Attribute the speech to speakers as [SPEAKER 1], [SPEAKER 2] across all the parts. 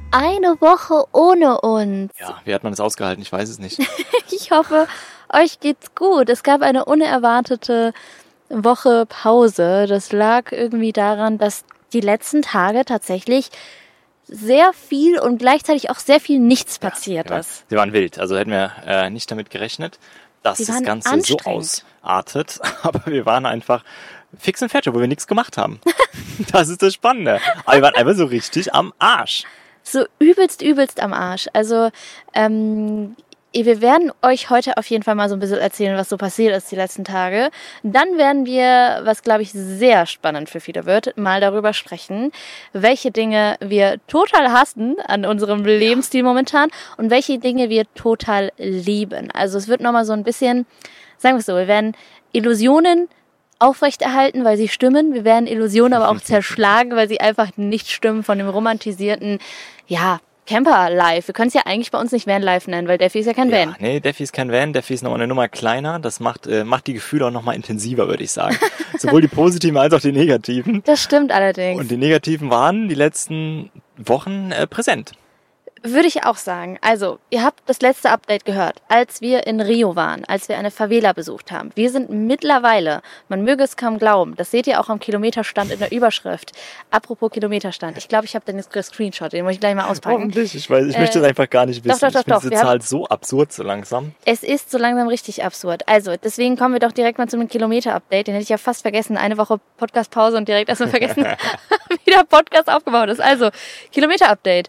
[SPEAKER 1] Eine Woche ohne uns.
[SPEAKER 2] Ja, wie hat man das ausgehalten? Ich weiß es nicht.
[SPEAKER 1] Ich hoffe, euch geht's gut. Es gab eine unerwartete Woche Pause. Das lag irgendwie daran, dass die letzten Tage tatsächlich sehr viel und gleichzeitig auch sehr viel nichts passiert ist.
[SPEAKER 2] Sie waren wild. Also hätten wir nicht damit gerechnet, dass das Ganze so ausartet. Aber wir waren einfach fix und fertig, obwohl wir nichts gemacht haben. Das ist das Spannende. Aber wir waren einfach so richtig am Arsch.
[SPEAKER 1] So übelst am Arsch. Also, wir werden euch heute auf jeden Fall mal so ein bisschen erzählen, was so passiert ist die letzten Tage. Dann werden wir, was glaube ich sehr spannend für viele wird, mal darüber sprechen, welche Dinge wir total hassen an unserem Lebensstil momentan und welche Dinge wir total lieben. Also es wird nochmal so ein bisschen, sagen wir es so, wir werden Illusionen aufrechterhalten, weil sie stimmen. Wir werden Illusionen aber auch zerschlagen, weil sie einfach nicht stimmen von dem romantisierten, Camper-Life. Wir können es ja eigentlich bei uns nicht Van-Life nennen, weil Defi ist ja kein Van.
[SPEAKER 2] Nee, Defi ist kein Van. Defi ist nochmal eine Nummer kleiner. Das macht die Gefühle auch nochmal intensiver, würde ich sagen. Sowohl die positiven als auch die negativen.
[SPEAKER 1] Das stimmt allerdings.
[SPEAKER 2] Und die negativen waren die letzten Wochen präsent.
[SPEAKER 1] Würde ich auch sagen. Also, ihr habt das letzte Update gehört, als wir in Rio waren, als wir eine Favela besucht haben. Wir sind mittlerweile, man möge es kaum glauben, das seht ihr auch am Kilometerstand in der Überschrift. Apropos Kilometerstand, ich glaube, ich habe den Screenshot, den muss ich gleich mal auspacken.
[SPEAKER 2] Hoffentlich, ich möchte das einfach gar nicht wissen.
[SPEAKER 1] Doch.
[SPEAKER 2] Ich finde diese Zahl so absurd so langsam.
[SPEAKER 1] Es ist so langsam richtig absurd. Also, deswegen kommen wir doch direkt mal zum Kilometer-Update. Den hätte ich ja fast vergessen. Eine Woche Podcast-Pause und direkt erstmal vergessen, wie der Podcast aufgebaut ist. Also, Kilometer-Update.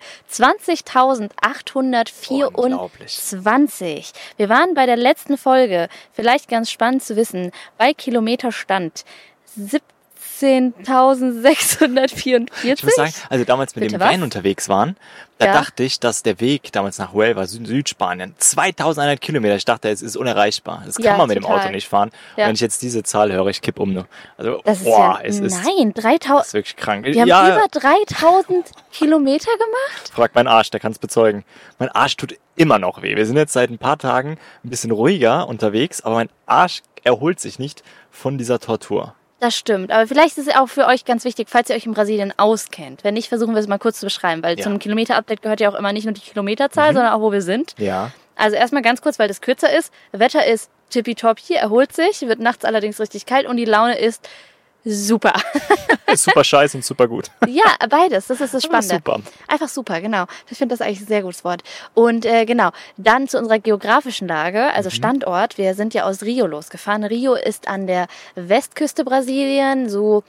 [SPEAKER 1] 20.824. Wir waren bei der letzten Folge, vielleicht ganz spannend zu wissen, bei Kilometerstand 17.644.
[SPEAKER 2] Ich muss sagen, also damals mit dem Van unterwegs waren, da dachte ich, dass der Weg damals nach Huelva, Südspanien, 2.100 Kilometer, ich dachte, es ist unerreichbar. Das kann man mit dem Auto nicht fahren. Ja. Und wenn ich jetzt diese Zahl höre, ich kipp um nur. Also,
[SPEAKER 1] das ist nein, 3.000.
[SPEAKER 2] Das ist wirklich krank.
[SPEAKER 1] Wir haben über 3.000 Kilometer gemacht?
[SPEAKER 2] Fragt mein Arsch, der kann es bezeugen. Mein Arsch tut immer noch weh. Wir sind jetzt seit ein paar Tagen ein bisschen ruhiger unterwegs, aber mein Arsch erholt sich nicht von dieser Tortur.
[SPEAKER 1] Das stimmt, aber vielleicht ist es auch für euch ganz wichtig, falls ihr euch in Brasilien auskennt. Wenn nicht, versuchen wir es mal kurz zu beschreiben, weil zum Kilometer-Update gehört ja auch immer nicht nur die Kilometerzahl, sondern auch, wo wir sind.
[SPEAKER 2] Ja.
[SPEAKER 1] Also erstmal ganz kurz, weil das kürzer ist. Wetter ist tippitoppi, erholt sich, wird nachts allerdings richtig kalt und die Laune ist super.
[SPEAKER 2] Super scheiße und super gut.
[SPEAKER 1] Ja, beides. Das ist das Spannende.
[SPEAKER 2] Super.
[SPEAKER 1] Einfach super, genau. Ich finde das eigentlich ein sehr gutes Wort. Und genau, dann zu unserer geografischen Lage, also Standort. Wir sind ja aus Rio losgefahren. Rio ist an der Westküste Brasilien, so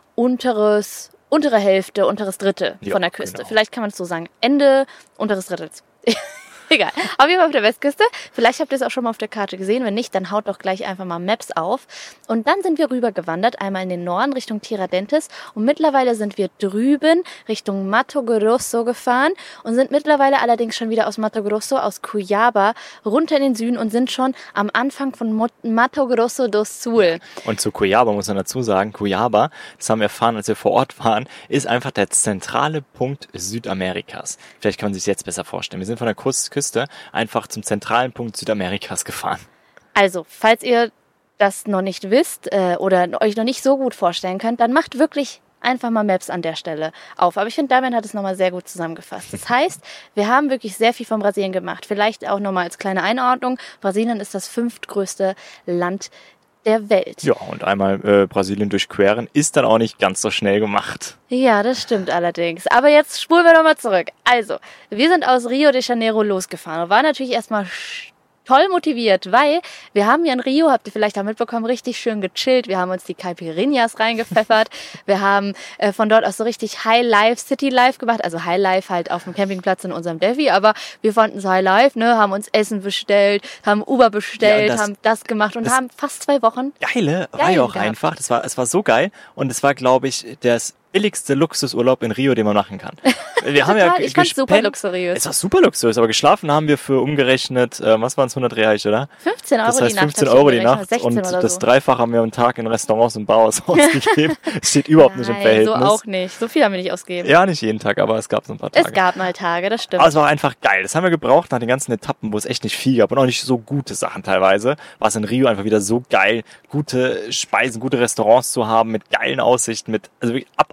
[SPEAKER 1] untere Hälfte, unteres Drittel von der Küste. Genau. Vielleicht kann man es so sagen. Ende unteres Drittels. Egal. Auf jeden Fall auf der Westküste. Vielleicht habt ihr es auch schon mal auf der Karte gesehen. Wenn nicht, dann haut doch gleich einfach mal Maps auf. Und dann sind wir rüber gewandert, einmal in den Norden Richtung Tiradentes. Und mittlerweile sind wir drüben Richtung Mato Grosso gefahren und sind mittlerweile allerdings schon wieder aus Mato Grosso, aus Cuiabá, runter in den Süden und sind schon am Anfang von Mato Grosso do Sul.
[SPEAKER 2] Und zu Cuiabá muss man dazu sagen, Cuiabá, das haben wir erfahren, als wir vor Ort waren, ist einfach der zentrale Punkt Südamerikas. Vielleicht kann man sich das jetzt besser vorstellen. Wir sind von der Küste einfach zum zentralen Punkt Südamerikas gefahren.
[SPEAKER 1] Also, falls ihr das noch nicht wisst oder euch noch nicht so gut vorstellen könnt, dann macht wirklich einfach mal Maps an der Stelle auf. Aber ich finde, Damian hat es nochmal sehr gut zusammengefasst. Das heißt, wir haben wirklich sehr viel von Brasilien gemacht. Vielleicht auch nochmal als kleine Einordnung. Brasilien ist das 5. größte Land der Welt.
[SPEAKER 2] Ja, und einmal Brasilien durchqueren ist dann auch nicht ganz so schnell gemacht.
[SPEAKER 1] Ja, das stimmt allerdings. Aber jetzt spulen wir nochmal zurück. Also, wir sind aus Rio de Janeiro losgefahren und waren natürlich erstmal toll motiviert, weil wir haben ja in Rio, habt ihr vielleicht auch mitbekommen, richtig schön gechillt. Wir haben uns die Caipirinhas reingepfeffert. Wir haben von dort aus so richtig High Life, City Life gemacht. Also High Life halt auf dem Campingplatz in unserem Defi, aber wir fanden es High Life, ne? Haben uns Essen bestellt, haben Uber bestellt, haben das gemacht und haben fast 2 Wochen.
[SPEAKER 2] Geile war ja auch einfach. Es war so geil und es war, glaube ich, das billigste Luxusurlaub in Rio, den man machen kann. Wir haben ja
[SPEAKER 1] ich fand's super luxuriös.
[SPEAKER 2] Es war super luxuriös, aber geschlafen haben wir für umgerechnet, was waren es, 100 Reais, oder?
[SPEAKER 1] 15 Euro
[SPEAKER 2] das heißt,
[SPEAKER 1] die Nacht.
[SPEAKER 2] 15 Euro die Nacht und das Dreifache haben wir am Tag in Restaurants und Bars ausgegeben. Steht überhaupt nicht im Verhältnis.
[SPEAKER 1] So auch nicht. So viel haben wir nicht ausgegeben.
[SPEAKER 2] Ja, nicht jeden Tag, aber es gab so ein paar Tage.
[SPEAKER 1] Es gab mal Tage, das stimmt.
[SPEAKER 2] Aber es war einfach geil. Das haben wir gebraucht nach den ganzen Etappen, wo es echt nicht viel gab und auch nicht so gute Sachen teilweise. War es in Rio einfach wieder so geil, gute Speisen, gute Restaurants zu haben, mit geilen Aussichten, also wirklich abartig.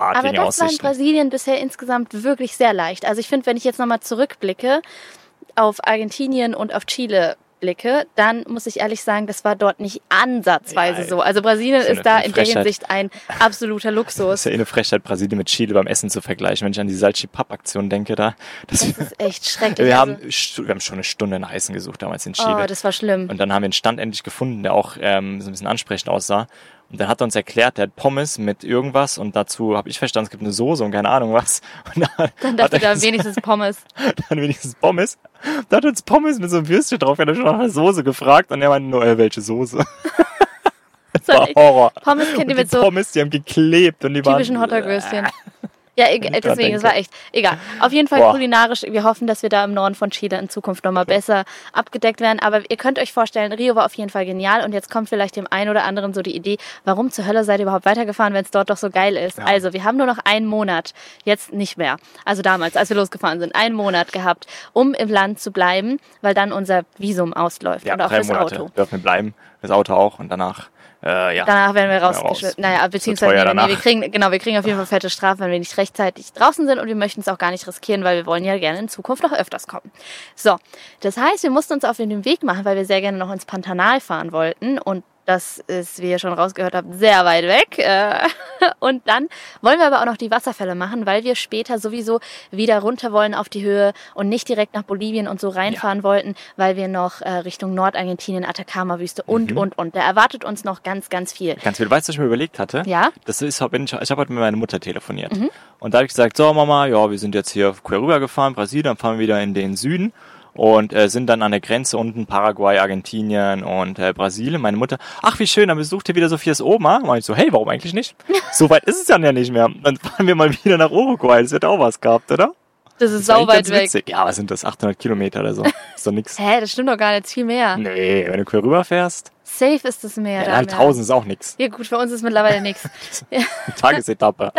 [SPEAKER 1] Aber das war in Brasilien bisher insgesamt wirklich sehr leicht. Also ich finde, wenn ich jetzt nochmal zurückblicke auf Argentinien und auf Chile blicke, dann muss ich ehrlich sagen, das war dort nicht ansatzweise so. Also Brasilien ist da in der Hinsicht ein absoluter Luxus.
[SPEAKER 2] Das ist ja eine Frechheit, Brasilien mit Chile beim Essen zu vergleichen. Wenn ich an die Salchipap-Aktion denke, das ist
[SPEAKER 1] echt schrecklich.
[SPEAKER 2] Wir haben schon eine Stunde nach Essen gesucht damals in Chile.
[SPEAKER 1] Oh, das war schlimm.
[SPEAKER 2] Und dann haben wir einen Stand endlich gefunden, der auch so ein bisschen ansprechend aussah. Und dann hat er uns erklärt, der hat Pommes mit irgendwas und dazu habe ich verstanden, es gibt eine Soße und keine Ahnung was. Und
[SPEAKER 1] dann dachte er wenigstens Pommes.
[SPEAKER 2] Dann wenigstens Pommes. Da hat uns Pommes mit so einem Würstchen drauf, er hat schon nach der Soße gefragt und er meinte nur, welche Soße? Das war Horror.
[SPEAKER 1] Pommes kennt ihr mit so
[SPEAKER 2] Pommes, die haben geklebt und die
[SPEAKER 1] typischen Hotdog-Würstchen. Ja, deswegen, es war echt egal. Auf jeden Fall kulinarisch, wir hoffen, dass wir da im Norden von Chile in Zukunft nochmal besser abgedeckt werden. Aber ihr könnt euch vorstellen, Rio war auf jeden Fall genial und jetzt kommt vielleicht dem einen oder anderen so die Idee, warum zur Hölle seid ihr überhaupt weitergefahren, wenn es dort doch so geil ist? Ja. Also, wir haben nur noch einen Monat, jetzt nicht mehr. Also damals, als wir losgefahren sind, einen Monat gehabt, um im Land zu bleiben, weil dann unser Visum ausläuft und auch
[SPEAKER 2] 3 Monate
[SPEAKER 1] Auto.
[SPEAKER 2] Dürfen wir bleiben, das Auto auch und danach...
[SPEAKER 1] Danach werden wir rausgeschmissen. Naja, beziehungsweise wir kriegen auf jeden Fall fette Strafen, wenn wir nicht rechtzeitig draußen sind und wir möchten es auch gar nicht riskieren, weil wir wollen ja gerne in Zukunft noch öfters kommen. So, das heißt, wir mussten uns auf den Weg machen, weil wir sehr gerne noch ins Pantanal fahren wollten und das ist, wie ihr schon rausgehört habt, sehr weit weg. Und dann wollen wir aber auch noch die Wasserfälle machen, weil wir später sowieso wieder runter wollen auf die Höhe und nicht direkt nach Bolivien und so reinfahren wollten, weil wir noch Richtung Nordargentinien, Atacama-Wüste und. Da erwartet uns noch ganz, ganz viel.
[SPEAKER 2] Ganz viel. Weißt du, was ich mir überlegt hatte?
[SPEAKER 1] Ja?
[SPEAKER 2] Ich habe heute mit meiner Mutter telefoniert. Und da habe ich gesagt, so Mama, ja, wir sind jetzt hier quer rüber gefahren, Brasilien, dann fahren wir wieder in den Süden. Und sind dann an der Grenze unten Paraguay, Argentinien und Brasilien. Meine Mutter, ach wie schön, dann besucht ihr wieder Sophias Oma. Und ich so, hey, warum eigentlich nicht? So weit ist es ja nicht mehr. Dann fahren wir mal wieder nach Uruguay. Das wird auch was gehabt, oder?
[SPEAKER 1] Das ist sau weit weg.
[SPEAKER 2] Witzig. Ja, was sind das? 800 Kilometer oder so. Ist doch nix.
[SPEAKER 1] Hä, das stimmt doch gar nicht, viel mehr.
[SPEAKER 2] Nee, wenn du quer rüber fährst.
[SPEAKER 1] Safe ist das mehr.
[SPEAKER 2] Ja, 1000 ist auch nix.
[SPEAKER 1] Ja gut, für uns ist mittlerweile nix.
[SPEAKER 2] Tagesetappe.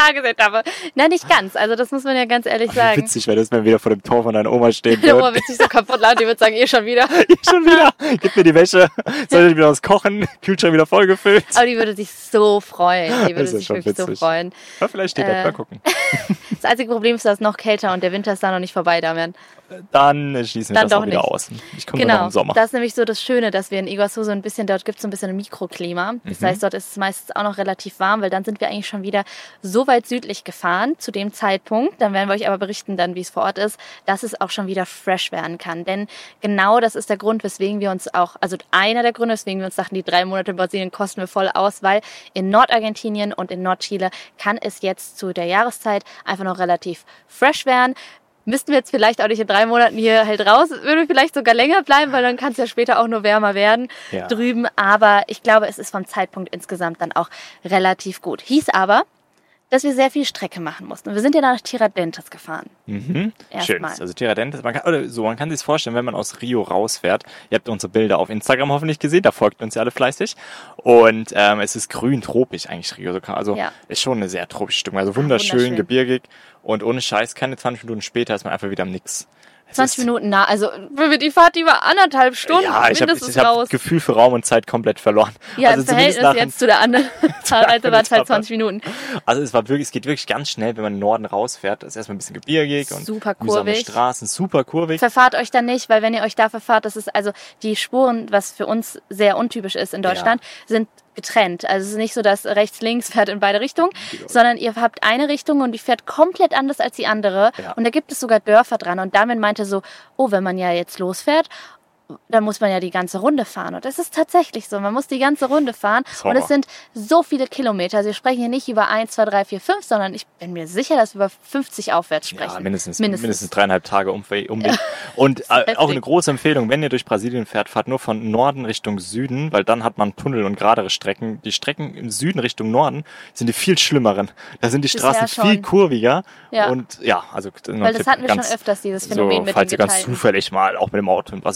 [SPEAKER 1] Nein, nicht ganz. Also das muss man ja ganz ehrlich sagen.
[SPEAKER 2] Witzig wäre das, wenn wir wieder vor dem Tor von deiner Oma stehen
[SPEAKER 1] würden. Die Oma wird sich so kaputt lachen, die wird sagen, ihr schon wieder.
[SPEAKER 2] Ihr schon wieder. Gib mir die Wäsche. Soll ich wieder was kochen? Kühlschrank wieder vollgefüllt.
[SPEAKER 1] Aber die würde sich so freuen. Die würde sich wirklich so freuen.
[SPEAKER 2] Ja, vielleicht steht da, mal gucken.
[SPEAKER 1] Das einzige Problem ist, dass es noch kälter und der Winter ist da noch nicht vorbei, Damian.
[SPEAKER 2] Dann schließen wir das auch wieder aus. Ich komme dann noch im Sommer.
[SPEAKER 1] Das ist nämlich so das Schöne, dass wir in Iguazu so ein bisschen, dort gibt es so ein bisschen ein Mikroklima. Das heißt, dort ist es meistens auch noch relativ warm, weil dann sind wir eigentlich schon wieder so weit südlich gefahren zu dem Zeitpunkt. Dann werden wir euch aber berichten dann, wie es vor Ort ist, dass es auch schon wieder fresh werden kann. Denn genau das ist der Grund, weswegen wir uns auch, also einer der Gründe, weswegen wir uns dachten, die 3 Monate in Brasilien kosten wir voll aus, weil in Nordargentinien und in Nordchile kann es jetzt zu der Jahreszeit einfach noch relativ fresh werden. Müssten wir jetzt vielleicht auch nicht in 3 Monaten hier halt raus, würde vielleicht sogar länger bleiben, weil dann kann es ja später auch nur wärmer werden drüben. Aber ich glaube, es ist vom Zeitpunkt insgesamt dann auch relativ gut. Hieß aber, dass wir sehr viel Strecke machen mussten. Wir sind ja nach Tiradentes gefahren.
[SPEAKER 2] Schön. Also Tiradentes, man kann sich vorstellen, wenn man aus Rio rausfährt. Ihr habt unsere Bilder auf Instagram hoffentlich gesehen, da folgt uns ja alle fleißig. Und es ist grün, tropisch eigentlich Rio. Also ist schon eine sehr tropische Stimmung. Also wunderschön, gebirgig und ohne Scheiß, keine 20 Minuten später ist man einfach wieder am Nix.
[SPEAKER 1] 20 Minuten nah, also die Fahrt, die war 1,5 Stunden.
[SPEAKER 2] Ja, ich hab das Gefühl für Raum und Zeit komplett verloren.
[SPEAKER 1] Ja, also im Verhältnis jetzt zu der anderen Fahrreise war es halt 20 Minuten.
[SPEAKER 2] Also es geht wirklich ganz schnell, wenn man in den Norden rausfährt. Es ist erstmal ein bisschen gebirgig und
[SPEAKER 1] super kurvig.
[SPEAKER 2] Straßen, super kurvig.
[SPEAKER 1] Verfahrt euch da nicht, weil wenn ihr euch da verfahrt, das ist also die Spuren, was für uns sehr untypisch ist in Deutschland, sind getrennt. Also es ist nicht so, dass rechts, links fährt in beide Richtungen, sondern ihr habt eine Richtung und die fährt komplett anders als die andere. Ja. Und da gibt es sogar Dörfer dran. Und Damian meinte so, wenn man ja jetzt losfährt, dann muss man ja die ganze Runde fahren. Und das ist tatsächlich so. Man muss die ganze Runde fahren. Und es sind so viele Kilometer. Also wir sprechen hier nicht über 1, 2, 3, 4, 5, sondern ich bin mir sicher, dass wir über 50 aufwärts sprechen.
[SPEAKER 2] Ja, mindestens 3,5 Tage Umweg. Und auch eine große Empfehlung, wenn ihr durch Brasilien fahrt nur von Norden Richtung Süden, weil dann hat man Tunnel und geradere Strecken. Die Strecken im Süden Richtung Norden sind die viel schlimmeren. Da sind die Straßen viel kurviger. Ja. Und also
[SPEAKER 1] weil das hatten wir schon öfters, dieses Phänomen mit
[SPEAKER 2] falls ihr ganz zufällig mal auch mit dem Auto in Brasilien unterwegs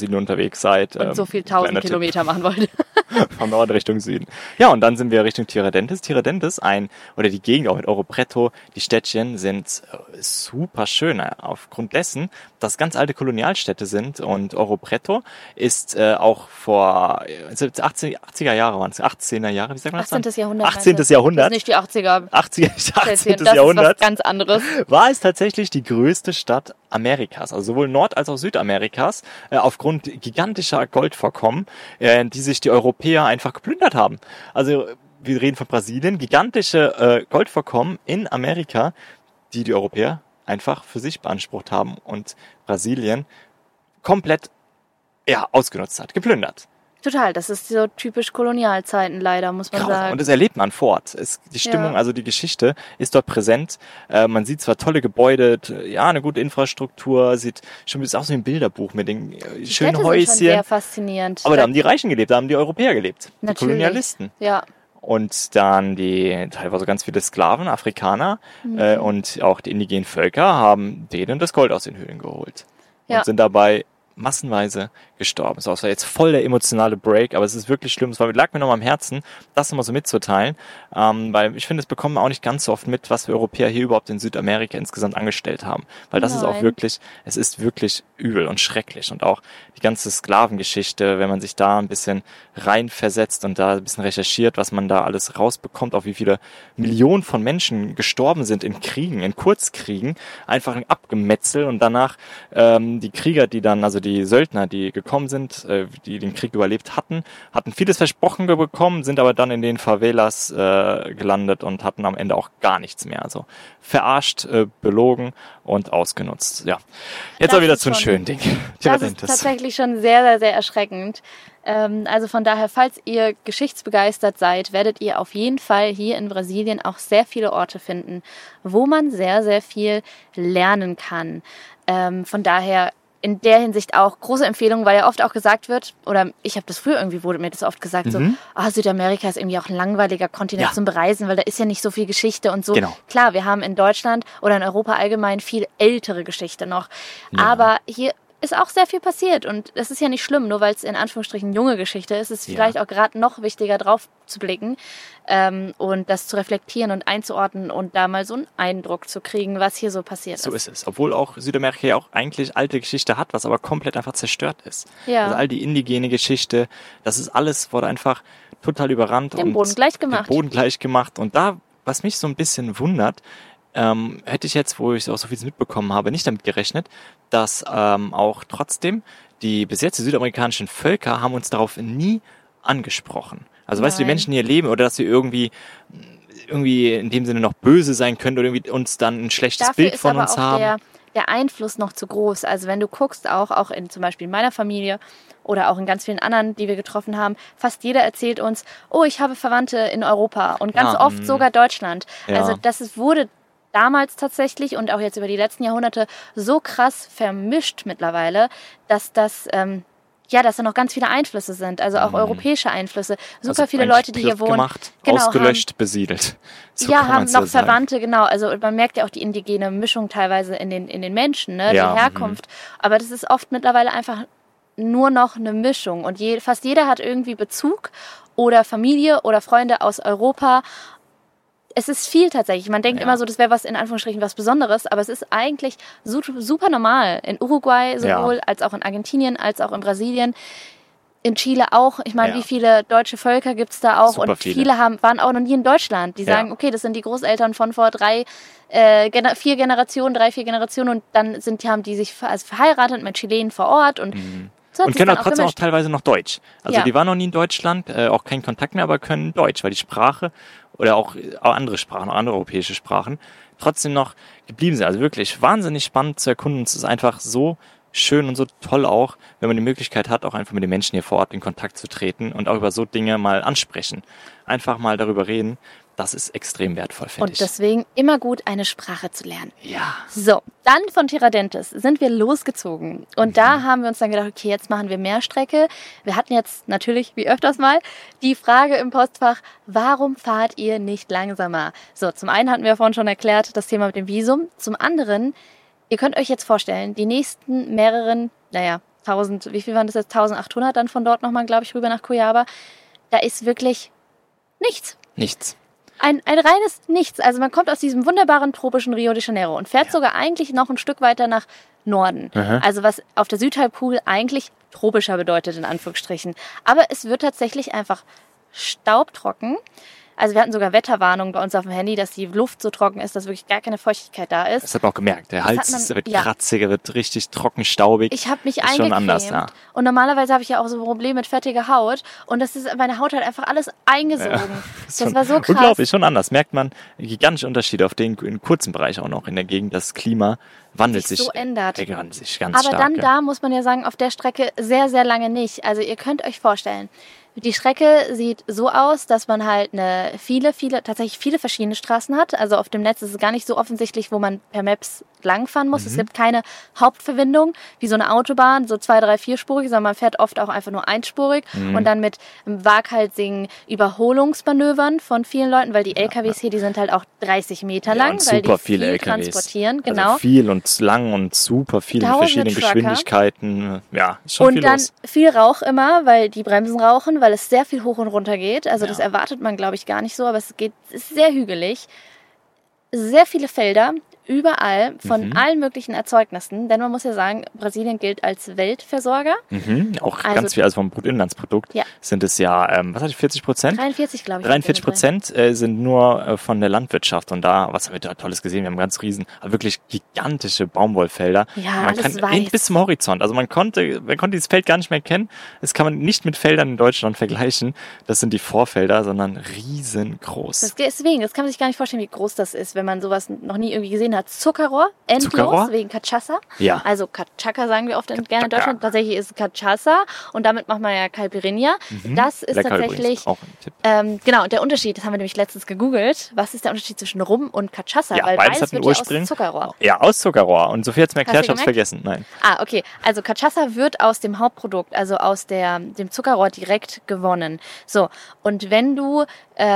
[SPEAKER 2] unterwegs seid.
[SPEAKER 1] Und so viel 1000 Kilometer machen wollt.
[SPEAKER 2] Von Norden Richtung Süden. Ja, und dann sind wir Richtung Tiradentes. Tiradentes, oder die Gegend auch mit Oropretto, die Städtchen sind super schön, aufgrund dessen, dass ganz alte Kolonialstädte sind. Und Oropretto ist auch vor 80er Jahre waren es, 18er Jahre, wie sagt man das?
[SPEAKER 1] 18. Jahrhundert.
[SPEAKER 2] 18. Jahrhundert.
[SPEAKER 1] Das ist nicht die 80er.
[SPEAKER 2] 18.
[SPEAKER 1] Das
[SPEAKER 2] Jahrhundert.
[SPEAKER 1] ist was ganz anderes.
[SPEAKER 2] War es tatsächlich die größte Stadt Amerikas, also sowohl Nord- als auch Südamerikas, aufgrund gigantischer Goldvorkommen, die sich die Europäer einfach geplündert haben. Also wir reden von Brasilien, gigantische Goldvorkommen in Amerika, die Europäer einfach für sich beansprucht haben und Brasilien komplett ausgenutzt hat, geplündert.
[SPEAKER 1] Total, das ist so typisch Kolonialzeiten leider, muss man sagen.
[SPEAKER 2] Und das erlebt man vor Ort. Die Stimmung, also die Geschichte ist dort präsent. Man sieht zwar tolle Gebäude, eine gute Infrastruktur, sieht schon ist auch so ein Bilderbuch mit den schönen Häuschen. Sind schon
[SPEAKER 1] sehr faszinierend.
[SPEAKER 2] Aber da haben die Reichen gelebt, da haben die Europäer gelebt.
[SPEAKER 1] Natürlich.
[SPEAKER 2] Die Kolonialisten.
[SPEAKER 1] Ja.
[SPEAKER 2] Und dann die teilweise ganz viele Sklaven, Afrikaner und auch die indigenen Völker haben denen das Gold aus den Höhlen geholt. Und sind dabei massenweise gestorben. So, das war jetzt voll der emotionale Break, aber es ist wirklich schlimm. Es lag mir noch mal am Herzen, das nochmal so mitzuteilen, weil ich finde, es bekommen wir auch nicht ganz so oft mit, was wir Europäer hier überhaupt in Südamerika insgesamt angestellt haben. Weil das ist auch wirklich, es ist wirklich übel und schrecklich. Und auch die ganze Sklavengeschichte, wenn man sich da ein bisschen reinversetzt und da ein bisschen recherchiert, was man da alles rausbekommt, auch wie viele Millionen von Menschen gestorben sind in Kriegen, in Kurzkriegen, einfach ein Abgemetzel und danach die Krieger, also die Söldner, die gekommen sind, die den Krieg überlebt hatten vieles versprochen bekommen, sind aber dann in den Favelas gelandet und hatten am Ende auch gar nichts mehr. Also verarscht, belogen und ausgenutzt. Ja, jetzt auch wieder zu einem schönen Ding.
[SPEAKER 1] Das ist tatsächlich schon sehr, sehr, sehr erschreckend. Also von daher, falls ihr geschichtsbegeistert seid, werdet ihr auf jeden Fall hier in Brasilien auch sehr viele Orte finden, wo man sehr, sehr viel lernen kann. Von daher in der Hinsicht auch große Empfehlung, weil ja oft auch gesagt wird, oder ich habe das früher irgendwie, wurde mir das oft gesagt, Südamerika ist irgendwie auch ein langweiliger Kontinent zum Bereisen, weil da ist ja nicht so viel Geschichte und so. Genau. Klar, wir haben in Deutschland oder in Europa allgemein viel ältere Geschichte noch, aber hier ist auch sehr viel passiert und es ist ja nicht schlimm, nur weil es in Anführungsstrichen junge Geschichte ist, ist es vielleicht auch gerade noch wichtiger drauf zu blicken und das zu reflektieren und einzuordnen und da mal so einen Eindruck zu kriegen, was hier so passiert ist.
[SPEAKER 2] So ist es, obwohl auch Südamerika ja auch eigentlich alte Geschichte hat, was aber komplett einfach zerstört ist.
[SPEAKER 1] Ja.
[SPEAKER 2] Also all die indigene Geschichte, das ist alles, wurde einfach total überrannt.
[SPEAKER 1] Den Boden gleich gemacht.
[SPEAKER 2] Und da, was mich so ein bisschen wundert, hätte ich jetzt, wo ich auch so viel mitbekommen habe, nicht damit gerechnet, dass auch trotzdem bis jetzt die südamerikanischen Völker haben uns darauf nie angesprochen. Also weißt du, die Menschen hier leben oder dass wir irgendwie in dem Sinne noch böse sein können oder irgendwie uns dann ein schlechtes Bild von uns haben.
[SPEAKER 1] Dafür ist aber auch der Einfluss noch zu groß. Also wenn du guckst, auch in zum Beispiel in meiner Familie oder auch in ganz vielen anderen, die wir getroffen haben, fast jeder erzählt uns, ich habe Verwandte in Europa und ganz oft sogar Deutschland. Ja. Also wurde damals tatsächlich und auch jetzt über die letzten Jahrhunderte so krass vermischt mittlerweile, dass das dass da noch ganz viele Einflüsse sind, also auch europäische Einflüsse. Super viele Leute, die hier wohnen.
[SPEAKER 2] Ausgelöscht, besiedelt.
[SPEAKER 1] So haben noch Verwandte, genau. Also man merkt ja auch die indigene Mischung teilweise in den Menschen, ne? Die Herkunft. Aber das ist oft mittlerweile einfach nur noch eine Mischung. Und fast jeder hat irgendwie Bezug oder Familie oder Freunde aus Europa. Es ist viel tatsächlich. Man denkt immer so, das wäre was in Anführungsstrichen was Besonderes, aber es ist eigentlich super normal. In Uruguay sowohl als auch in Argentinien, als auch in Brasilien, in Chile auch. Ich meine, wie viele deutsche Völker gibt es da auch?
[SPEAKER 2] Super
[SPEAKER 1] und viele waren auch noch nie in Deutschland. Die sagen, okay, das sind die Großeltern von vor 3, 4 Generationen und dann haben die sich verheiratet mit Chilenen vor Ort und
[SPEAKER 2] und können trotzdem auch teilweise noch Deutsch. Also die waren noch nie in Deutschland, auch keinen Kontakt mehr, aber können Deutsch, weil die Sprache oder auch andere Sprachen, auch andere europäische Sprachen, trotzdem noch geblieben sind. Also wirklich wahnsinnig spannend zu erkunden. Es ist einfach so schön und so toll auch, wenn man die Möglichkeit hat, auch einfach mit den Menschen hier vor Ort in Kontakt zu treten und auch über so Dinge mal ansprechen. Einfach mal darüber reden. Das ist extrem wertvoll, finde ich.
[SPEAKER 1] Und deswegen immer gut, eine Sprache zu lernen.
[SPEAKER 2] Ja.
[SPEAKER 1] So, dann von Tiradentes sind wir losgezogen. Und da haben wir uns dann gedacht, okay, jetzt machen wir mehr Strecke. Wir hatten jetzt natürlich, wie öfters mal, die Frage im Postfach, warum fahrt ihr nicht langsamer? So, zum einen hatten wir vorhin schon erklärt, das Thema mit dem Visum. Zum anderen, ihr könnt euch jetzt vorstellen, die nächsten mehreren, wie viel waren das jetzt? 1800 dann von dort nochmal, glaube ich, rüber nach Cuyaba. Da ist wirklich nichts.
[SPEAKER 2] Nichts.
[SPEAKER 1] Ein reines Nichts. Also man kommt aus diesem wunderbaren tropischen Rio de Janeiro und fährt sogar eigentlich noch ein Stück weiter nach Norden. Aha. Also was auf der Südhalbkugel eigentlich tropischer bedeutet, in Anführungsstrichen. Aber es wird tatsächlich einfach staubtrocken. Also wir hatten sogar Wetterwarnungen bei uns auf dem Handy, dass die Luft so trocken ist, dass wirklich gar keine Feuchtigkeit da ist.
[SPEAKER 2] Das hat man auch gemerkt. Der Hals wird kratziger, wird richtig trocken, staubig.
[SPEAKER 1] Ich habe mich eingecremt. Schon anders, ja. Und normalerweise habe ich ja auch so ein Problem mit fettiger Haut. Und das ist meine Haut halt einfach alles eingesogen. Ja, das war so krass.
[SPEAKER 2] Unglaublich, schon anders. Merkt man gigantische Unterschiede auf den in kurzen Bereich auch noch in der Gegend. Das Klima wandelt sich.
[SPEAKER 1] So ändert.
[SPEAKER 2] Sich ganz
[SPEAKER 1] Aber
[SPEAKER 2] stark.
[SPEAKER 1] Aber dann da muss man ja sagen, auf der Strecke sehr, sehr lange nicht. Also ihr könnt euch vorstellen, die Strecke sieht so aus, dass man halt tatsächlich viele verschiedene Straßen hat. Also auf dem Netz ist es gar nicht so offensichtlich, wo man per Maps langfahren muss. Es gibt keine Hauptverbindung, wie so eine Autobahn, so 2-, 3-, 4-spurig, sondern man fährt oft auch einfach nur einspurig und dann mit waghalsigen Überholungsmanövern von vielen Leuten, weil die LKWs hier, die sind halt auch 30 Meter lang,
[SPEAKER 2] und
[SPEAKER 1] weil
[SPEAKER 2] super
[SPEAKER 1] die
[SPEAKER 2] viele
[SPEAKER 1] viel
[SPEAKER 2] LKWs
[SPEAKER 1] transportieren. Genau.
[SPEAKER 2] Also viel und lang und super viel in verschiedenen Geschwindigkeiten. Ja, ist schon
[SPEAKER 1] und
[SPEAKER 2] viel
[SPEAKER 1] dann
[SPEAKER 2] los.
[SPEAKER 1] Viel Rauch immer, weil die Bremsen rauchen, weil es sehr viel hoch und runter geht. Also das erwartet man, glaube ich, gar nicht so, aber es ist sehr hügelig. Sehr viele Felder, überall, von allen möglichen Erzeugnissen. Denn man muss ja sagen, Brasilien gilt als Weltversorger.
[SPEAKER 2] Auch ganz viel, also vom Bruttoinlandsprodukt sind es ja, was hatte ich, 40%?
[SPEAKER 1] 43, glaube ich.
[SPEAKER 2] 43% sind nur von der Landwirtschaft. Und da, was haben wir da Tolles gesehen? Wir haben ganz wirklich gigantische Baumwollfelder.
[SPEAKER 1] Ja,
[SPEAKER 2] man
[SPEAKER 1] alles
[SPEAKER 2] kann bis zum Horizont. Also man konnte dieses Feld gar nicht mehr kennen. Das kann man nicht mit Feldern in Deutschland vergleichen. Das sind die Vorfelder, sondern riesengroß.
[SPEAKER 1] Deswegen, das kann man sich gar nicht vorstellen, wie groß das ist, wenn man sowas noch nie irgendwie gesehen hat. Zuckerrohr, endlos, wegen Cachaça.
[SPEAKER 2] Ja.
[SPEAKER 1] Also Cachaça sagen wir oft gerne in Deutschland. Tatsächlich ist es Cachaça und damit macht man ja Caipirinha. Das ist
[SPEAKER 2] lecker
[SPEAKER 1] tatsächlich,
[SPEAKER 2] auch ein Tipp.
[SPEAKER 1] Genau, und der Unterschied, das haben wir nämlich letztens gegoogelt, was ist der Unterschied zwischen Rum und Cachaça?
[SPEAKER 2] Ja,
[SPEAKER 1] weil beides wird ja aus
[SPEAKER 2] Zuckerrohr. Ja, aus Zuckerrohr. Und Sophie hat es mir erklärt, ich habe es vergessen. Nein.
[SPEAKER 1] Okay. Also Cachaça wird aus dem Hauptprodukt, also aus dem Zuckerrohr direkt gewonnen. So, und wenn du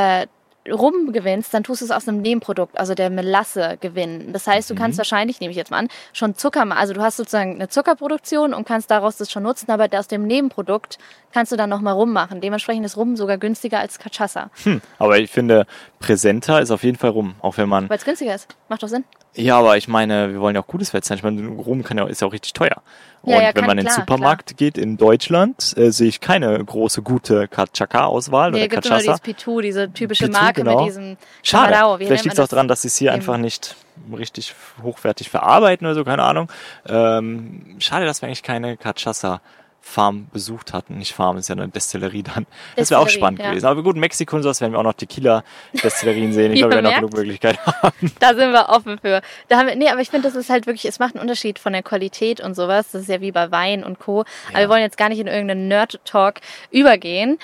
[SPEAKER 1] Rum gewinnst, dann tust du es aus einem Nebenprodukt, also der Melasse gewinnen. Das heißt, du kannst wahrscheinlich, nehme ich jetzt mal an, schon also du hast sozusagen eine Zuckerproduktion und kannst daraus das schon nutzen, aber aus dem Nebenprodukt kannst du dann nochmal Rum machen. Dementsprechend ist Rum sogar günstiger als Cachaça.
[SPEAKER 2] Aber ich finde, präsenter ist auf jeden Fall Rum, auch wenn man...
[SPEAKER 1] Weil es günstiger ist. Macht doch Sinn.
[SPEAKER 2] Ja, aber ich meine, wir wollen ja auch gutes Fett sein. Ich meine, Rum ist ja auch richtig teuer. Und wenn man in den Supermarkt geht in Deutschland, sehe ich keine große, gute Cachaça-Auswahl oder
[SPEAKER 1] gibt
[SPEAKER 2] Cachaça.
[SPEAKER 1] nur dieses Pitu, diese typische Marke mit diesem
[SPEAKER 2] Schade.
[SPEAKER 1] Camarao.
[SPEAKER 2] Vielleicht liegt es auch daran, dass sie es hier einfach nicht richtig hochwertig verarbeiten oder so, keine Ahnung. Schade, dass wir eigentlich keine Cachaça-Farm besucht hatten. Nicht Farm, ist ja eine Destillerie dann. Das wäre auch spannend gewesen. Aber gut, in Mexiko und sowas werden wir auch noch Tequila-Destillerien sehen. Ich glaube, wir werden noch genug Möglichkeiten haben.
[SPEAKER 1] Da sind wir offen für. Aber ich finde, das ist halt wirklich, es macht einen Unterschied von der Qualität und sowas. Das ist ja wie bei Wein und Co. Aber wir wollen jetzt gar nicht in irgendeinen Nerd-Talk übergehen.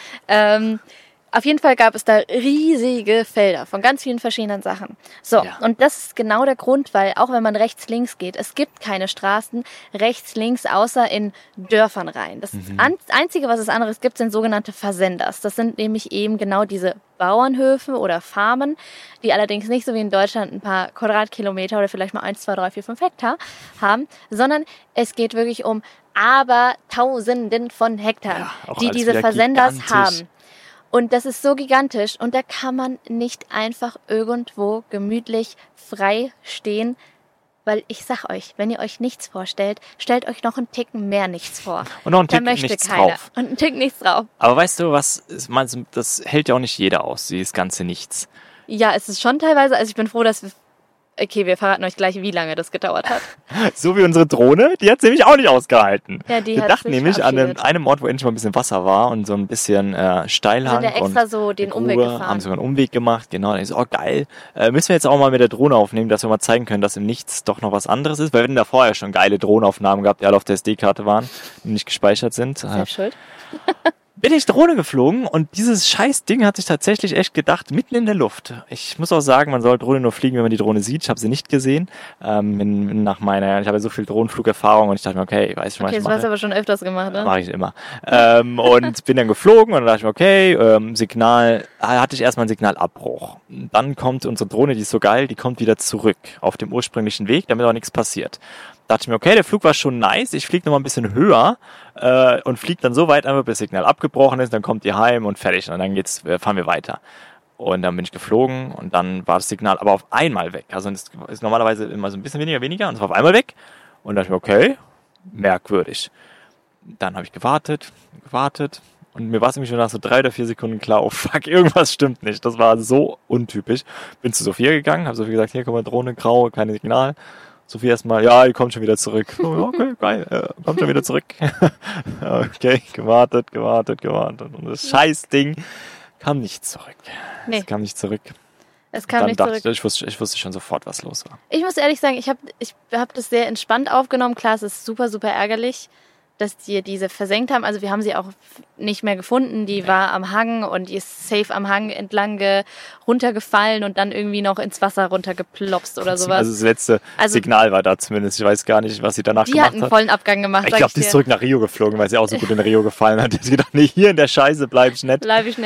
[SPEAKER 1] Auf jeden Fall gab es da riesige Felder von ganz vielen verschiedenen Sachen. So, und das ist genau der Grund, weil auch wenn man rechts-links geht, es gibt keine Straßen rechts-links, außer in Dörfern rein. Das Einzige, was es anderes gibt, sind sogenannte Fazendas. Das sind nämlich eben genau diese Bauernhöfe oder Farmen, die allerdings nicht so wie in Deutschland ein paar Quadratkilometer oder vielleicht mal 1, 2, 3, 4, 5 Hektar haben, sondern es geht wirklich um Abertausenden von Hektar, die diese Fazendas haben. Und das ist so gigantisch und da kann man nicht einfach irgendwo gemütlich frei stehen, weil ich sag euch, wenn ihr euch nichts vorstellt, stellt euch noch einen Ticken mehr nichts vor.
[SPEAKER 2] Und noch einen Ticken nichts drauf.
[SPEAKER 1] Und einen Ticken nichts drauf.
[SPEAKER 2] Aber weißt du was, das hält ja auch nicht jeder aus, dieses ganze Nichts.
[SPEAKER 1] Ja, es ist schon teilweise, also ich bin froh, dass okay, wir verraten euch gleich, wie lange das gedauert hat.
[SPEAKER 2] So wie unsere Drohne, die hat es nämlich auch nicht ausgehalten.
[SPEAKER 1] Ja,
[SPEAKER 2] wir dachten nämlich an einem Ort, wo endlich mal ein bisschen Wasser war und so ein bisschen Steilhang.
[SPEAKER 1] Sind ja extra so den Umweg gefahren.
[SPEAKER 2] Haben sogar einen Umweg gemacht, genau. Ich so, geil. Müssen wir jetzt auch mal mit der Drohne aufnehmen, dass wir mal zeigen können, dass im Nichts doch noch was anderes ist. Weil wir hatten da vorher schon geile Drohnenaufnahmen gehabt, die alle auf der SD-Karte waren und nicht gespeichert sind.
[SPEAKER 1] Selbst schuld.
[SPEAKER 2] bin ich Drohne geflogen und dieses scheiß Ding hat sich tatsächlich echt gedacht, mitten in der Luft. Ich muss auch sagen, man soll Drohne nur fliegen, wenn man die Drohne sieht. Ich habe sie nicht gesehen. Ich habe ja so viel Drohnenflugerfahrung und ich dachte mir, okay, ich weiß schon, was ich mache.
[SPEAKER 1] Das hast du aber schon öfters gemacht, ne?
[SPEAKER 2] Mache ich immer. Und bin dann geflogen und dann dachte ich mir, okay, Signal, hatte ich erstmal einen Signalabbruch. Dann kommt unsere Drohne, die ist so geil, die kommt wieder zurück auf dem ursprünglichen Weg, damit auch nichts passiert. Dachte ich mir, okay, der Flug war schon nice, ich fliege noch mal ein bisschen höher und fliege dann so weit, einfach bis das Signal abgebrochen ist, dann kommt ihr heim und fertig und dann fahren wir weiter. Und dann bin ich geflogen und dann war das Signal aber auf einmal weg. Also es ist normalerweise immer so ein bisschen weniger und es war auf einmal weg. Und dann dachte ich mir, okay, merkwürdig. Dann habe ich gewartet und mir war es irgendwie schon nach so 3 oder 4 Sekunden klar, oh fuck, irgendwas stimmt nicht. Das war so untypisch. Bin zu Sophia gegangen, habe Sophia gesagt, hier kommt eine Drohne, grau, kein Signal. Sophie erstmal, ja, die kommt schon wieder zurück. Oh, okay, geil, kommt schon wieder zurück. Okay, gewartet. Und das Scheißding kam nicht zurück.
[SPEAKER 1] Nee.
[SPEAKER 2] Es kam nicht zurück. Ich wusste schon sofort, was los war.
[SPEAKER 1] Ich muss ehrlich sagen, ich hab das sehr entspannt aufgenommen. Klar, es ist super, super ärgerlich, dass die diese versenkt haben. Also wir haben sie auch nicht mehr gefunden. Die war am Hang und die ist safe am Hang entlang runtergefallen und dann irgendwie noch ins Wasser runtergeplopst oder sowas.
[SPEAKER 2] Also das letzte Signal war da zumindest. Ich weiß gar nicht, was sie danach gemacht hat.
[SPEAKER 1] Die hat einen vollen Abgang gemacht.
[SPEAKER 2] Ich glaube, die ist zurück nach Rio geflogen, weil sie auch so gut in Rio gefallen hat. Die hat gedacht, nee, hier in der Scheiße bleib ich nicht.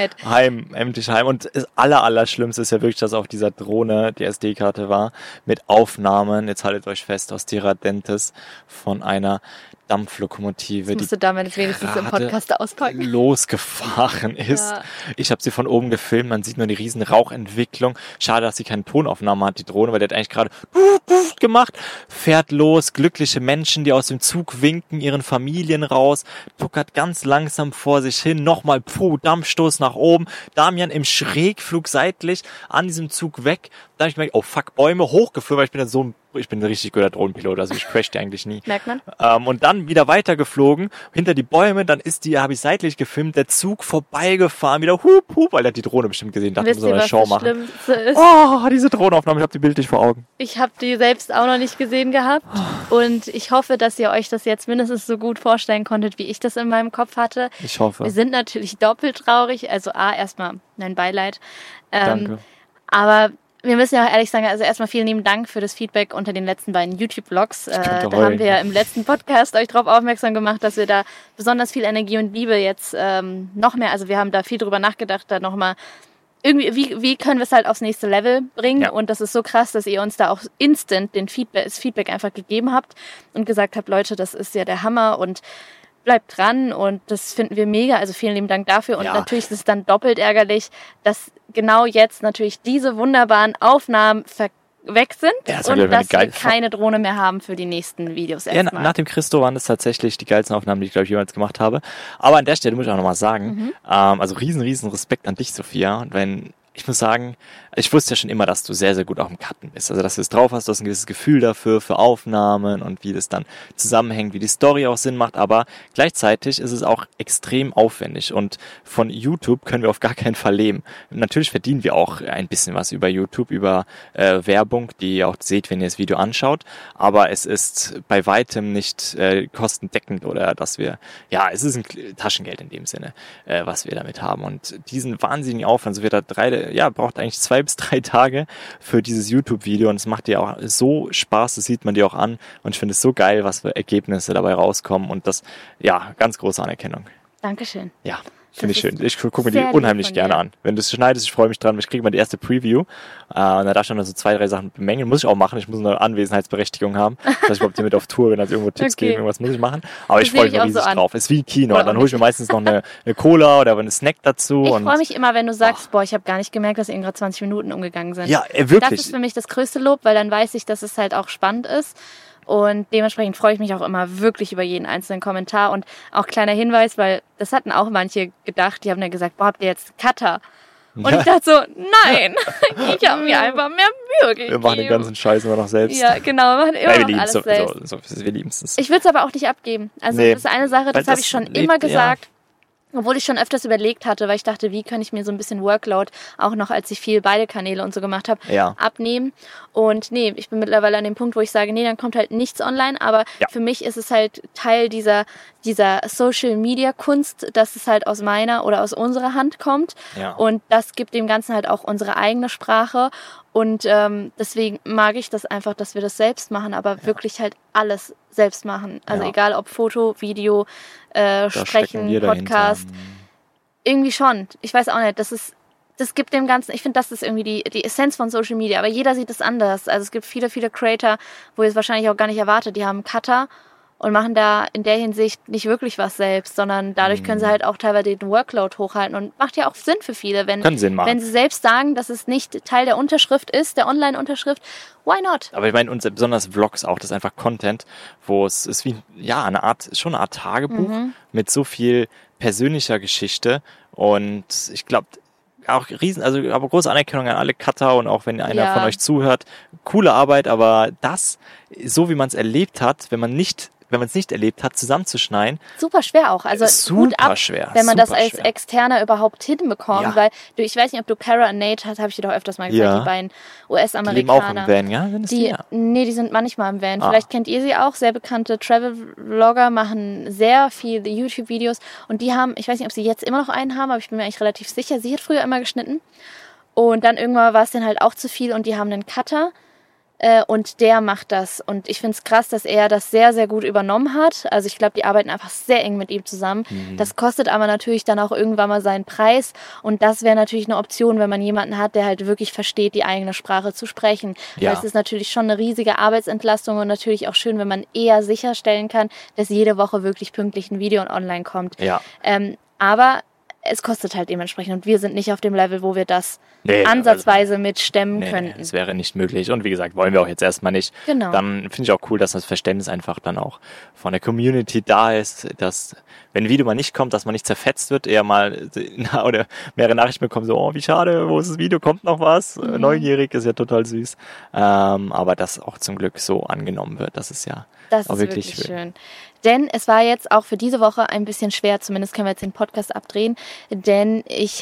[SPEAKER 2] Endlich heim. Und das Allerschlimmste ist ja wirklich, dass auf dieser Drohne die SD-Karte war mit Aufnahmen, jetzt haltet euch fest, aus Tiradentes von einer Dampflokomotive,
[SPEAKER 1] das musst du damit wenigstens im Podcast auspacken,
[SPEAKER 2] losgefahren ist. Ja. Ich habe sie von oben gefilmt, man sieht nur die riesen Rauchentwicklung. Schade, dass sie keine Tonaufnahme hat, die Drohne, weil die hat eigentlich gerade gemacht. Fährt los, glückliche Menschen, die aus dem Zug winken, ihren Familien raus, tuckert ganz langsam vor sich hin, nochmal Dampfstoß nach oben. Damian im Schrägflug seitlich an diesem Zug weg. Da habe ich gemerkt, oh fuck, Bäume hochgeflogen, weil ich bin ein richtig guter Drohnenpilot, also ich crash die eigentlich nie.
[SPEAKER 1] Merkt man.
[SPEAKER 2] Und dann wieder weitergeflogen, hinter die Bäume, dann habe ich seitlich gefilmt, der Zug vorbeigefahren, wieder weil er hat die Drohne bestimmt gesehen, dachte, muss eine Show machen. Oh, diese Drohnenaufnahme, ich habe die bildlich vor Augen.
[SPEAKER 1] Ich habe die selbst auch noch nicht gesehen gehabt und ich hoffe, dass ihr euch das jetzt mindestens so gut vorstellen konntet, wie ich das in meinem Kopf hatte.
[SPEAKER 2] Ich hoffe.
[SPEAKER 1] Wir sind natürlich doppelt traurig, also erstmal mein Beileid.
[SPEAKER 2] Danke.
[SPEAKER 1] Aber wir müssen ja auch ehrlich sagen, also erstmal vielen lieben Dank für das Feedback unter den letzten beiden YouTube-Vlogs. Da haben wir ja im letzten Podcast euch darauf aufmerksam gemacht, dass wir da besonders viel Energie und Liebe jetzt noch mehr, also wir haben da viel drüber nachgedacht, da nochmal irgendwie, wie können wir es halt aufs nächste Level bringen? Ja. Und das ist so krass, dass ihr uns da auch instant das Feedback einfach gegeben habt und gesagt habt, Leute, das ist ja der Hammer und bleibt dran und das finden wir mega, also vielen lieben Dank dafür und natürlich ist es dann doppelt ärgerlich, dass genau jetzt natürlich diese wunderbaren Aufnahmen weg sind und dass wir keine Drohne mehr haben für die nächsten Videos erstmal.
[SPEAKER 2] Nach dem Christo waren das tatsächlich die geilsten Aufnahmen, die ich, glaube ich, jemals gemacht habe. Aber an der Stelle muss ich auch nochmal sagen, also riesen Respekt an dich, Sophia. Und ich muss sagen, ich wusste ja schon immer, dass du sehr, sehr gut auch im Cutten bist. Also, dass du es drauf hast, du hast ein gewisses Gefühl dafür, für Aufnahmen und wie das dann zusammenhängt, wie die Story auch Sinn macht. Aber gleichzeitig ist es auch extrem aufwendig und von YouTube können wir auf gar keinen Fall leben. Natürlich verdienen wir auch ein bisschen was über YouTube, über Werbung, die ihr auch seht, wenn ihr das Video anschaut. Aber es ist bei weitem nicht kostendeckend oder dass wir, es ist ein Taschengeld in dem Sinne, was wir damit haben. Und diesen wahnsinnigen Aufwand, so wird da braucht eigentlich 2 bis 3 Tage für dieses YouTube-Video und es macht dir auch so Spaß, das sieht man dir auch an und ich finde es so geil, was für Ergebnisse dabei rauskommen und das, ganz große Anerkennung.
[SPEAKER 1] Dankeschön.
[SPEAKER 2] Ja. Finde ich schön. Ich gucke mir die unheimlich gerne an. Wenn du es schneidest, ich freue mich dran. Ich kriege mal die erste Preview. Und da darf ich dann so 2, 3 Sachen bemängeln. Muss ich auch machen. Ich muss eine Anwesenheitsberechtigung haben. Das heißt, ich überhaupt hier mit auf Tour, wenn das irgendwo Tipps geben, irgendwas muss ich machen. Aber ich freue mich auch riesig drauf. Es ist wie Kino. Oder dann hole ich mir meistens noch eine Cola oder einen Snack dazu.
[SPEAKER 1] Ich freue mich immer, wenn du sagst, ich habe gar nicht gemerkt, dass eben gerade 20 Minuten umgegangen sind.
[SPEAKER 2] Ja, wirklich.
[SPEAKER 1] Das ist für mich das größte Lob, weil dann weiß ich, dass es halt auch spannend ist. Und dementsprechend freue ich mich auch immer wirklich über jeden einzelnen Kommentar. Und auch kleiner Hinweis, weil das hatten auch manche gedacht, die haben dann gesagt, habt ihr jetzt Cutter? Und ich dachte so, nein, ich habe mir einfach mehr Mühe gegeben.
[SPEAKER 2] Wir machen den ganzen Scheiß immer noch selbst.
[SPEAKER 1] Ja, genau, wir machen immer noch alles selbst.
[SPEAKER 2] Wir lieben es.
[SPEAKER 1] Ich würde es aber auch nicht abgeben. Also das ist eine Sache, das habe ich schon immer gesagt. Obwohl ich schon öfters überlegt hatte, weil ich dachte, wie kann ich mir so ein bisschen Workload, auch noch als ich viel beide Kanäle und so gemacht habe, abnehmen. Und nee, ich bin mittlerweile an dem Punkt, wo ich sage, nee, dann kommt halt nichts online. Aber für mich ist es halt Teil dieser Social-Media-Kunst, dass es halt aus meiner oder aus unserer Hand kommt.
[SPEAKER 2] Ja.
[SPEAKER 1] Und das gibt dem Ganzen halt auch unsere eigene Sprache. Und deswegen mag ich das einfach, dass wir das selbst machen, aber wirklich halt alles selbst machen. Also egal ob Foto, Video, Sprechen, Podcast. Irgendwie schon. Ich weiß auch nicht, das gibt dem Ganzen, ich finde, das ist irgendwie die Essenz von Social Media, aber jeder sieht es anders. Also es gibt viele, viele Creator, wo ihr es wahrscheinlich auch gar nicht erwartet, die haben Cutter und machen da in der Hinsicht nicht wirklich was selbst, sondern dadurch können sie halt auch teilweise den Workload hochhalten und macht ja auch Sinn für viele, wenn sie selbst sagen, dass es nicht Teil der Unterschrift ist, der Online-Unterschrift, why not?
[SPEAKER 2] Aber ich meine, besonders Vlogs auch, das ist einfach Content, wo es ist wie, eine Art Tagebuch mit so viel persönlicher Geschichte und ich glaube, auch aber große Anerkennung an alle Cutter und auch wenn einer von euch zuhört, coole Arbeit, aber das, so wie man es erlebt hat, wenn man es nicht erlebt hat, zusammenzuschneiden.
[SPEAKER 1] Super schwer auch. Also gut ab,
[SPEAKER 2] schwer,
[SPEAKER 1] wenn man das als Externer überhaupt hinbekommt. Ja. Weil ich weiß nicht, ob du Cara und Nate hast, habe ich dir doch öfters mal gesagt, die beiden US-Amerikaner. Die leben auch im
[SPEAKER 2] Van, ja?
[SPEAKER 1] Nee, die sind manchmal im Van. Vielleicht kennt ihr sie auch. Sehr bekannte Travel-Vlogger machen sehr viele YouTube-Videos. Und die haben, ich weiß nicht, ob sie jetzt immer noch einen haben, aber ich bin mir eigentlich relativ sicher, sie hat früher immer geschnitten. Und dann irgendwann war es denen halt auch zu viel und die haben einen Cutter. Und der macht das. Und ich finde es krass, dass er das sehr, sehr gut übernommen hat. Also ich glaube, die arbeiten einfach sehr eng mit ihm zusammen. Das kostet aber natürlich dann auch irgendwann mal seinen Preis. Und das wäre natürlich eine Option, wenn man jemanden hat, der halt wirklich versteht, die eigene Sprache zu sprechen. Weil es ist natürlich schon eine riesige Arbeitsentlastung und natürlich auch schön, wenn man eher sicherstellen kann, dass jede Woche wirklich pünktlich ein Video online kommt.
[SPEAKER 2] Ja.
[SPEAKER 1] Aber es kostet halt dementsprechend und wir sind nicht auf dem Level, wo wir das ansatzweise mit stemmen könnten.
[SPEAKER 2] Es wäre nicht möglich und wie gesagt, wollen wir auch jetzt erstmal nicht.
[SPEAKER 1] Genau.
[SPEAKER 2] Dann finde ich auch cool, dass das Verständnis einfach dann auch von der Community da ist, dass wenn ein Video mal nicht kommt, dass man nicht zerfetzt wird, eher mal oder mehrere Nachrichten bekommen, so, oh, wie schade, wo ist das Video, kommt noch was? Neugierig, ist ja total süß. Aber das auch zum Glück so angenommen wird, das ist ja
[SPEAKER 1] das auch wirklich schön. Denn es war jetzt auch für diese Woche ein bisschen schwer, zumindest können wir jetzt den Podcast abdrehen, denn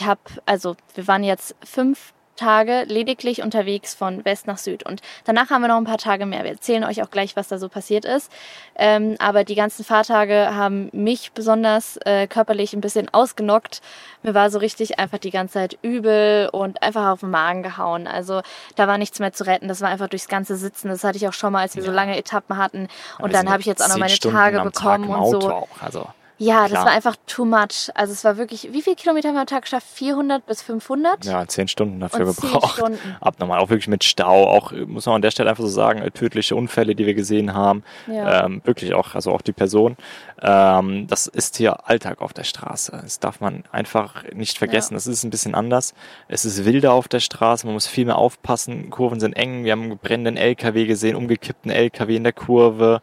[SPEAKER 1] wir waren jetzt 5 Tage lediglich unterwegs von West nach Süd und danach haben wir noch ein paar Tage mehr. Wir erzählen euch auch gleich, was da so passiert ist, aber die ganzen Fahrtage haben mich besonders körperlich ein bisschen ausgenockt. Mir war so richtig einfach die ganze Zeit übel und einfach auf den Magen gehauen. Also da war nichts mehr zu retten. Das war einfach durchs ganze Sitzen. Das hatte ich auch schon mal, als wir so lange Etappen hatten. Und dann habe ich jetzt auch noch meine Tage bekommen und so.
[SPEAKER 2] Auch, also.
[SPEAKER 1] Ja, das war einfach too much. Also es war wirklich, wie viele Kilometer haben wir am Tag geschafft? 400 bis 500?
[SPEAKER 2] Ja, 10 Stunden dafür gebraucht. Abnormal, auch wirklich mit Stau. Auch, muss man an der Stelle einfach so sagen, tödliche Unfälle, die wir gesehen haben. Ja. Wirklich auch, also auch die Person. Das ist hier Alltag auf der Straße. Das darf man einfach nicht vergessen. Das ist ein bisschen anders. Es ist wilder auf der Straße. Man muss viel mehr aufpassen. Kurven sind eng. Wir haben einen brennenden LKW gesehen, umgekippten LKW in der Kurve.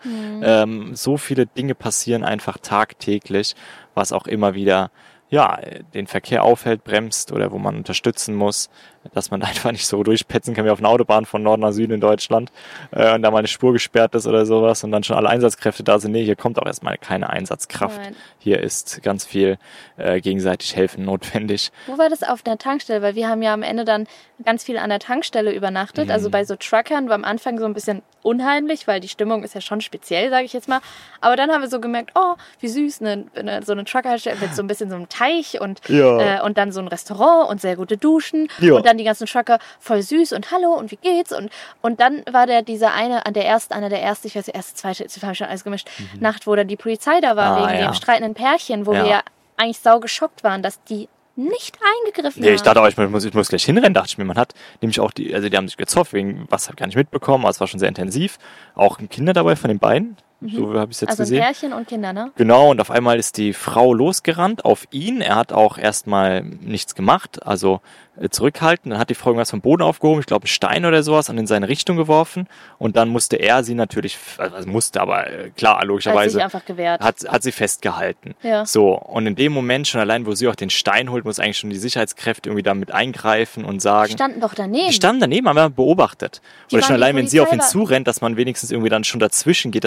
[SPEAKER 2] So viele Dinge passieren einfach tagtäglich, was auch immer wieder den Verkehr aufhält, bremst oder wo man unterstützen muss, dass man einfach nicht so durchpetzen kann wie auf einer Autobahn von Norden nach Süden in Deutschland und da mal eine Spur gesperrt ist oder sowas und dann schon alle Einsatzkräfte da sind. Nee, hier kommt auch erstmal keine Einsatzkraft. Nein. Hier ist ganz viel gegenseitig helfen notwendig.
[SPEAKER 1] Wo war das auf der Tankstelle? Weil wir haben ja am Ende dann ganz viel an der Tankstelle übernachtet. Also bei so Truckern war am Anfang so ein bisschen unheimlich, weil die Stimmung ist ja schon speziell, sage ich jetzt mal. Aber dann haben wir so gemerkt, oh, wie süß, so eine Truckerstelle mit so ein bisschen so einem Teich und dann so ein Restaurant und sehr gute Duschen und dann die ganzen Trucker voll süß und hallo und wie geht's und dann war einer der ersten, ich weiß nicht, erste, zweite, jetzt habe ich schon alles gemischt, Nacht, wo dann die Polizei da war wegen dem streitenden Pärchen, wo wir ja eigentlich sau geschockt waren, dass die nicht eingegriffen haben.
[SPEAKER 2] Ich dachte auch, ich muss gleich hinrennen, dachte ich mir. Man hat nämlich auch die haben sich gezofft, wegen was habe ich gar nicht mitbekommen, aber es war schon sehr intensiv. Auch Kinder dabei von den beiden. So habe ich es jetzt gesehen.
[SPEAKER 1] Also Pärchen und Kinder, ne?
[SPEAKER 2] Genau, und auf einmal ist die Frau losgerannt auf ihn. Er hat auch erstmal nichts gemacht, also zurückhalten. Dann hat die Frau irgendwas vom Boden aufgehoben, ich glaube einen Stein oder sowas, und in seine Richtung geworfen. Und dann musste er sie natürlich, aber klar, logischerweise,
[SPEAKER 1] einfach gewehrt.
[SPEAKER 2] Hat sie festgehalten.
[SPEAKER 1] Ja.
[SPEAKER 2] So, und in dem Moment schon allein, wo sie auch den Stein holt, muss eigentlich schon die Sicherheitskräfte irgendwie damit eingreifen und sagen.
[SPEAKER 1] Die standen doch daneben.
[SPEAKER 2] Die standen daneben, haben wir beobachtet. Oder schon allein, wenn sie auf ihn zurennt, dass man wenigstens irgendwie dann schon dazwischen geht, dass da nichts passiert.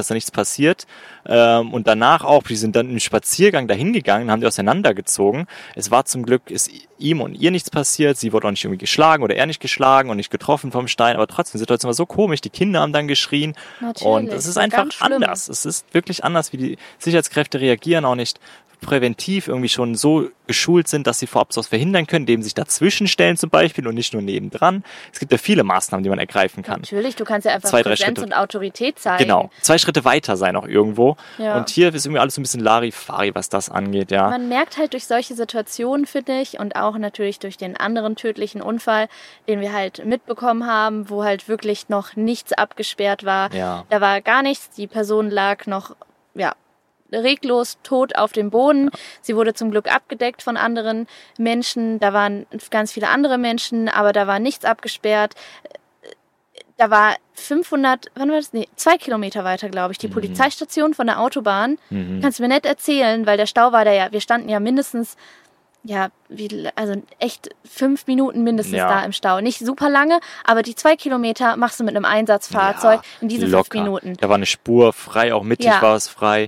[SPEAKER 2] passiert. Und danach auch, die sind dann im Spaziergang dahin gegangen, haben die auseinandergezogen. Es war zum Glück, ist ihm und ihr nichts passiert. Sie wurde auch nicht irgendwie geschlagen oder er nicht geschlagen und nicht getroffen vom Stein. Aber trotzdem, die Situation war so komisch. Die Kinder haben dann geschrien.
[SPEAKER 1] Natürlich,
[SPEAKER 2] und es ist einfach anders. Es ist wirklich anders, wie die Sicherheitskräfte reagieren, auch nicht präventiv irgendwie schon so geschult sind, dass sie vorab sowas verhindern können, indem sie sich dazwischen stellen zum Beispiel und nicht nur nebendran. Es gibt ja viele Maßnahmen, die man ergreifen kann.
[SPEAKER 1] Natürlich, du kannst ja einfach Präsenz und Autorität zeigen.
[SPEAKER 2] Genau, 2 Schritte weiter sein auch irgendwo. Ja. Und hier ist irgendwie alles so ein bisschen Larifari, was das angeht. Ja.
[SPEAKER 1] Man merkt halt durch solche Situationen, finde ich, und auch natürlich durch den anderen tödlichen Unfall, den wir halt mitbekommen haben, wo halt wirklich noch nichts abgesperrt war.
[SPEAKER 2] Ja.
[SPEAKER 1] Da war gar nichts, die Person lag noch, reglos tot auf dem Boden. Sie wurde zum Glück abgedeckt von anderen Menschen. Da waren ganz viele andere Menschen, aber da war nichts abgesperrt. Da war 2 Kilometer weiter, glaube ich, die Polizeistation von der Autobahn. Kannst du mir nicht erzählen, weil der Stau war da ja, wir standen ja mindestens, echt 5 Minuten mindestens da im Stau. Nicht super lange, aber die 2 Kilometer machst du mit einem Einsatzfahrzeug in diese 5 Minuten.
[SPEAKER 2] Da war eine Spur frei, auch mittig war es frei.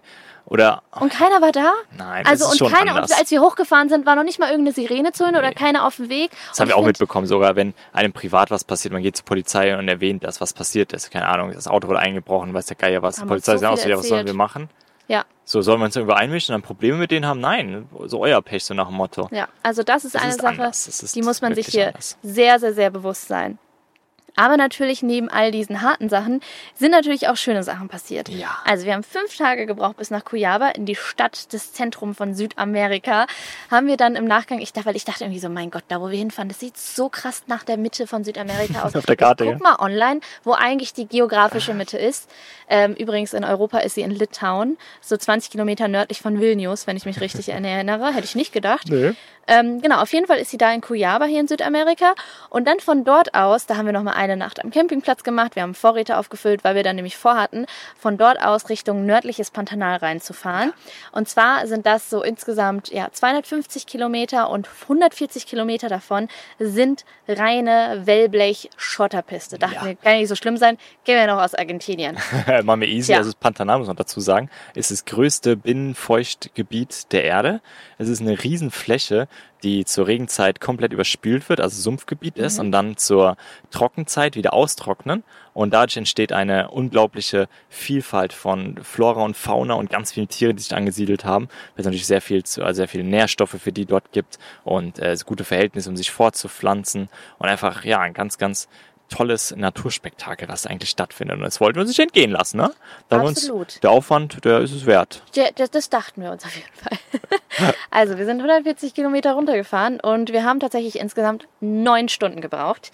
[SPEAKER 1] Und keiner war da?
[SPEAKER 2] Nein, das ist schon anders.
[SPEAKER 1] Und als wir hochgefahren sind, war noch nicht mal irgendeine Sirene zu hören oder keiner auf dem Weg.
[SPEAKER 2] Das haben wir auch mitbekommen, sogar wenn einem privat was passiert, man geht zur Polizei und erwähnt, dass was passiert ist. Keine Ahnung, das Auto wurde eingebrochen, weiß der Geier was. Die Polizei sagt auch, was sollen wir machen?
[SPEAKER 1] Ja.
[SPEAKER 2] So, sollen wir uns irgendwo einmischen und dann Probleme mit denen haben? Nein, so euer Pech, so nach dem Motto.
[SPEAKER 1] Ja, also das ist eine Sache, die muss man sich hier sehr, sehr, sehr bewusst sein. Aber natürlich neben all diesen harten Sachen sind natürlich auch schöne Sachen passiert.
[SPEAKER 2] Ja.
[SPEAKER 1] Also wir haben 5 Tage gebraucht bis nach Cuyaba, in die Stadt, das Zentrum von Südamerika. Haben wir dann im Nachgang, ich dachte irgendwie so, mein Gott, da wo wir hinfahren, das sieht so krass nach der Mitte von Südamerika aus.
[SPEAKER 2] Auf der Karte,
[SPEAKER 1] Guck mal online, wo eigentlich die geografische Mitte ist. Übrigens in Europa ist sie in Litauen, so 20 Kilometer nördlich von Vilnius, wenn ich mich richtig erinnere. Hätte ich nicht gedacht.
[SPEAKER 2] Nee.
[SPEAKER 1] Genau, auf jeden Fall ist sie da in Cuyaba hier in Südamerika. Und dann von dort aus, da haben wir nochmal eine Nacht am Campingplatz gemacht. Wir haben Vorräte aufgefüllt, weil wir dann nämlich vorhatten, von dort aus Richtung nördliches Pantanal reinzufahren. Und zwar sind das so insgesamt 250 Kilometer und 140 Kilometer davon sind reine Wellblech-Schotterpiste. Dachten wir, kann nicht so schlimm sein, gehen wir noch aus Argentinien.
[SPEAKER 2] Machen wir easy, also das Pantanal, muss man dazu sagen, ist das größte Binnenfeuchtgebiet der Erde. Es ist eine Riesenfläche, die zur Regenzeit komplett überspült wird, also Sumpfgebiet ist, und dann zur Trockenzeit wieder austrocknen. Und dadurch entsteht eine unglaubliche Vielfalt von Flora und Fauna und ganz vielen Tieren, die sich angesiedelt haben, weil es natürlich sehr viele Nährstoffe für die dort gibt und gute Verhältnisse, um sich fortzupflanzen und einfach ein ganz, ganz tolles Naturspektakel, was eigentlich stattfindet. Und das wollten wir uns nicht entgehen lassen, ne?
[SPEAKER 1] Absolut.
[SPEAKER 2] Der Aufwand, der ist es wert.
[SPEAKER 1] Das dachten wir uns auf jeden Fall. Also, wir sind 140 Kilometer runtergefahren und wir haben tatsächlich insgesamt 9 Stunden gebraucht,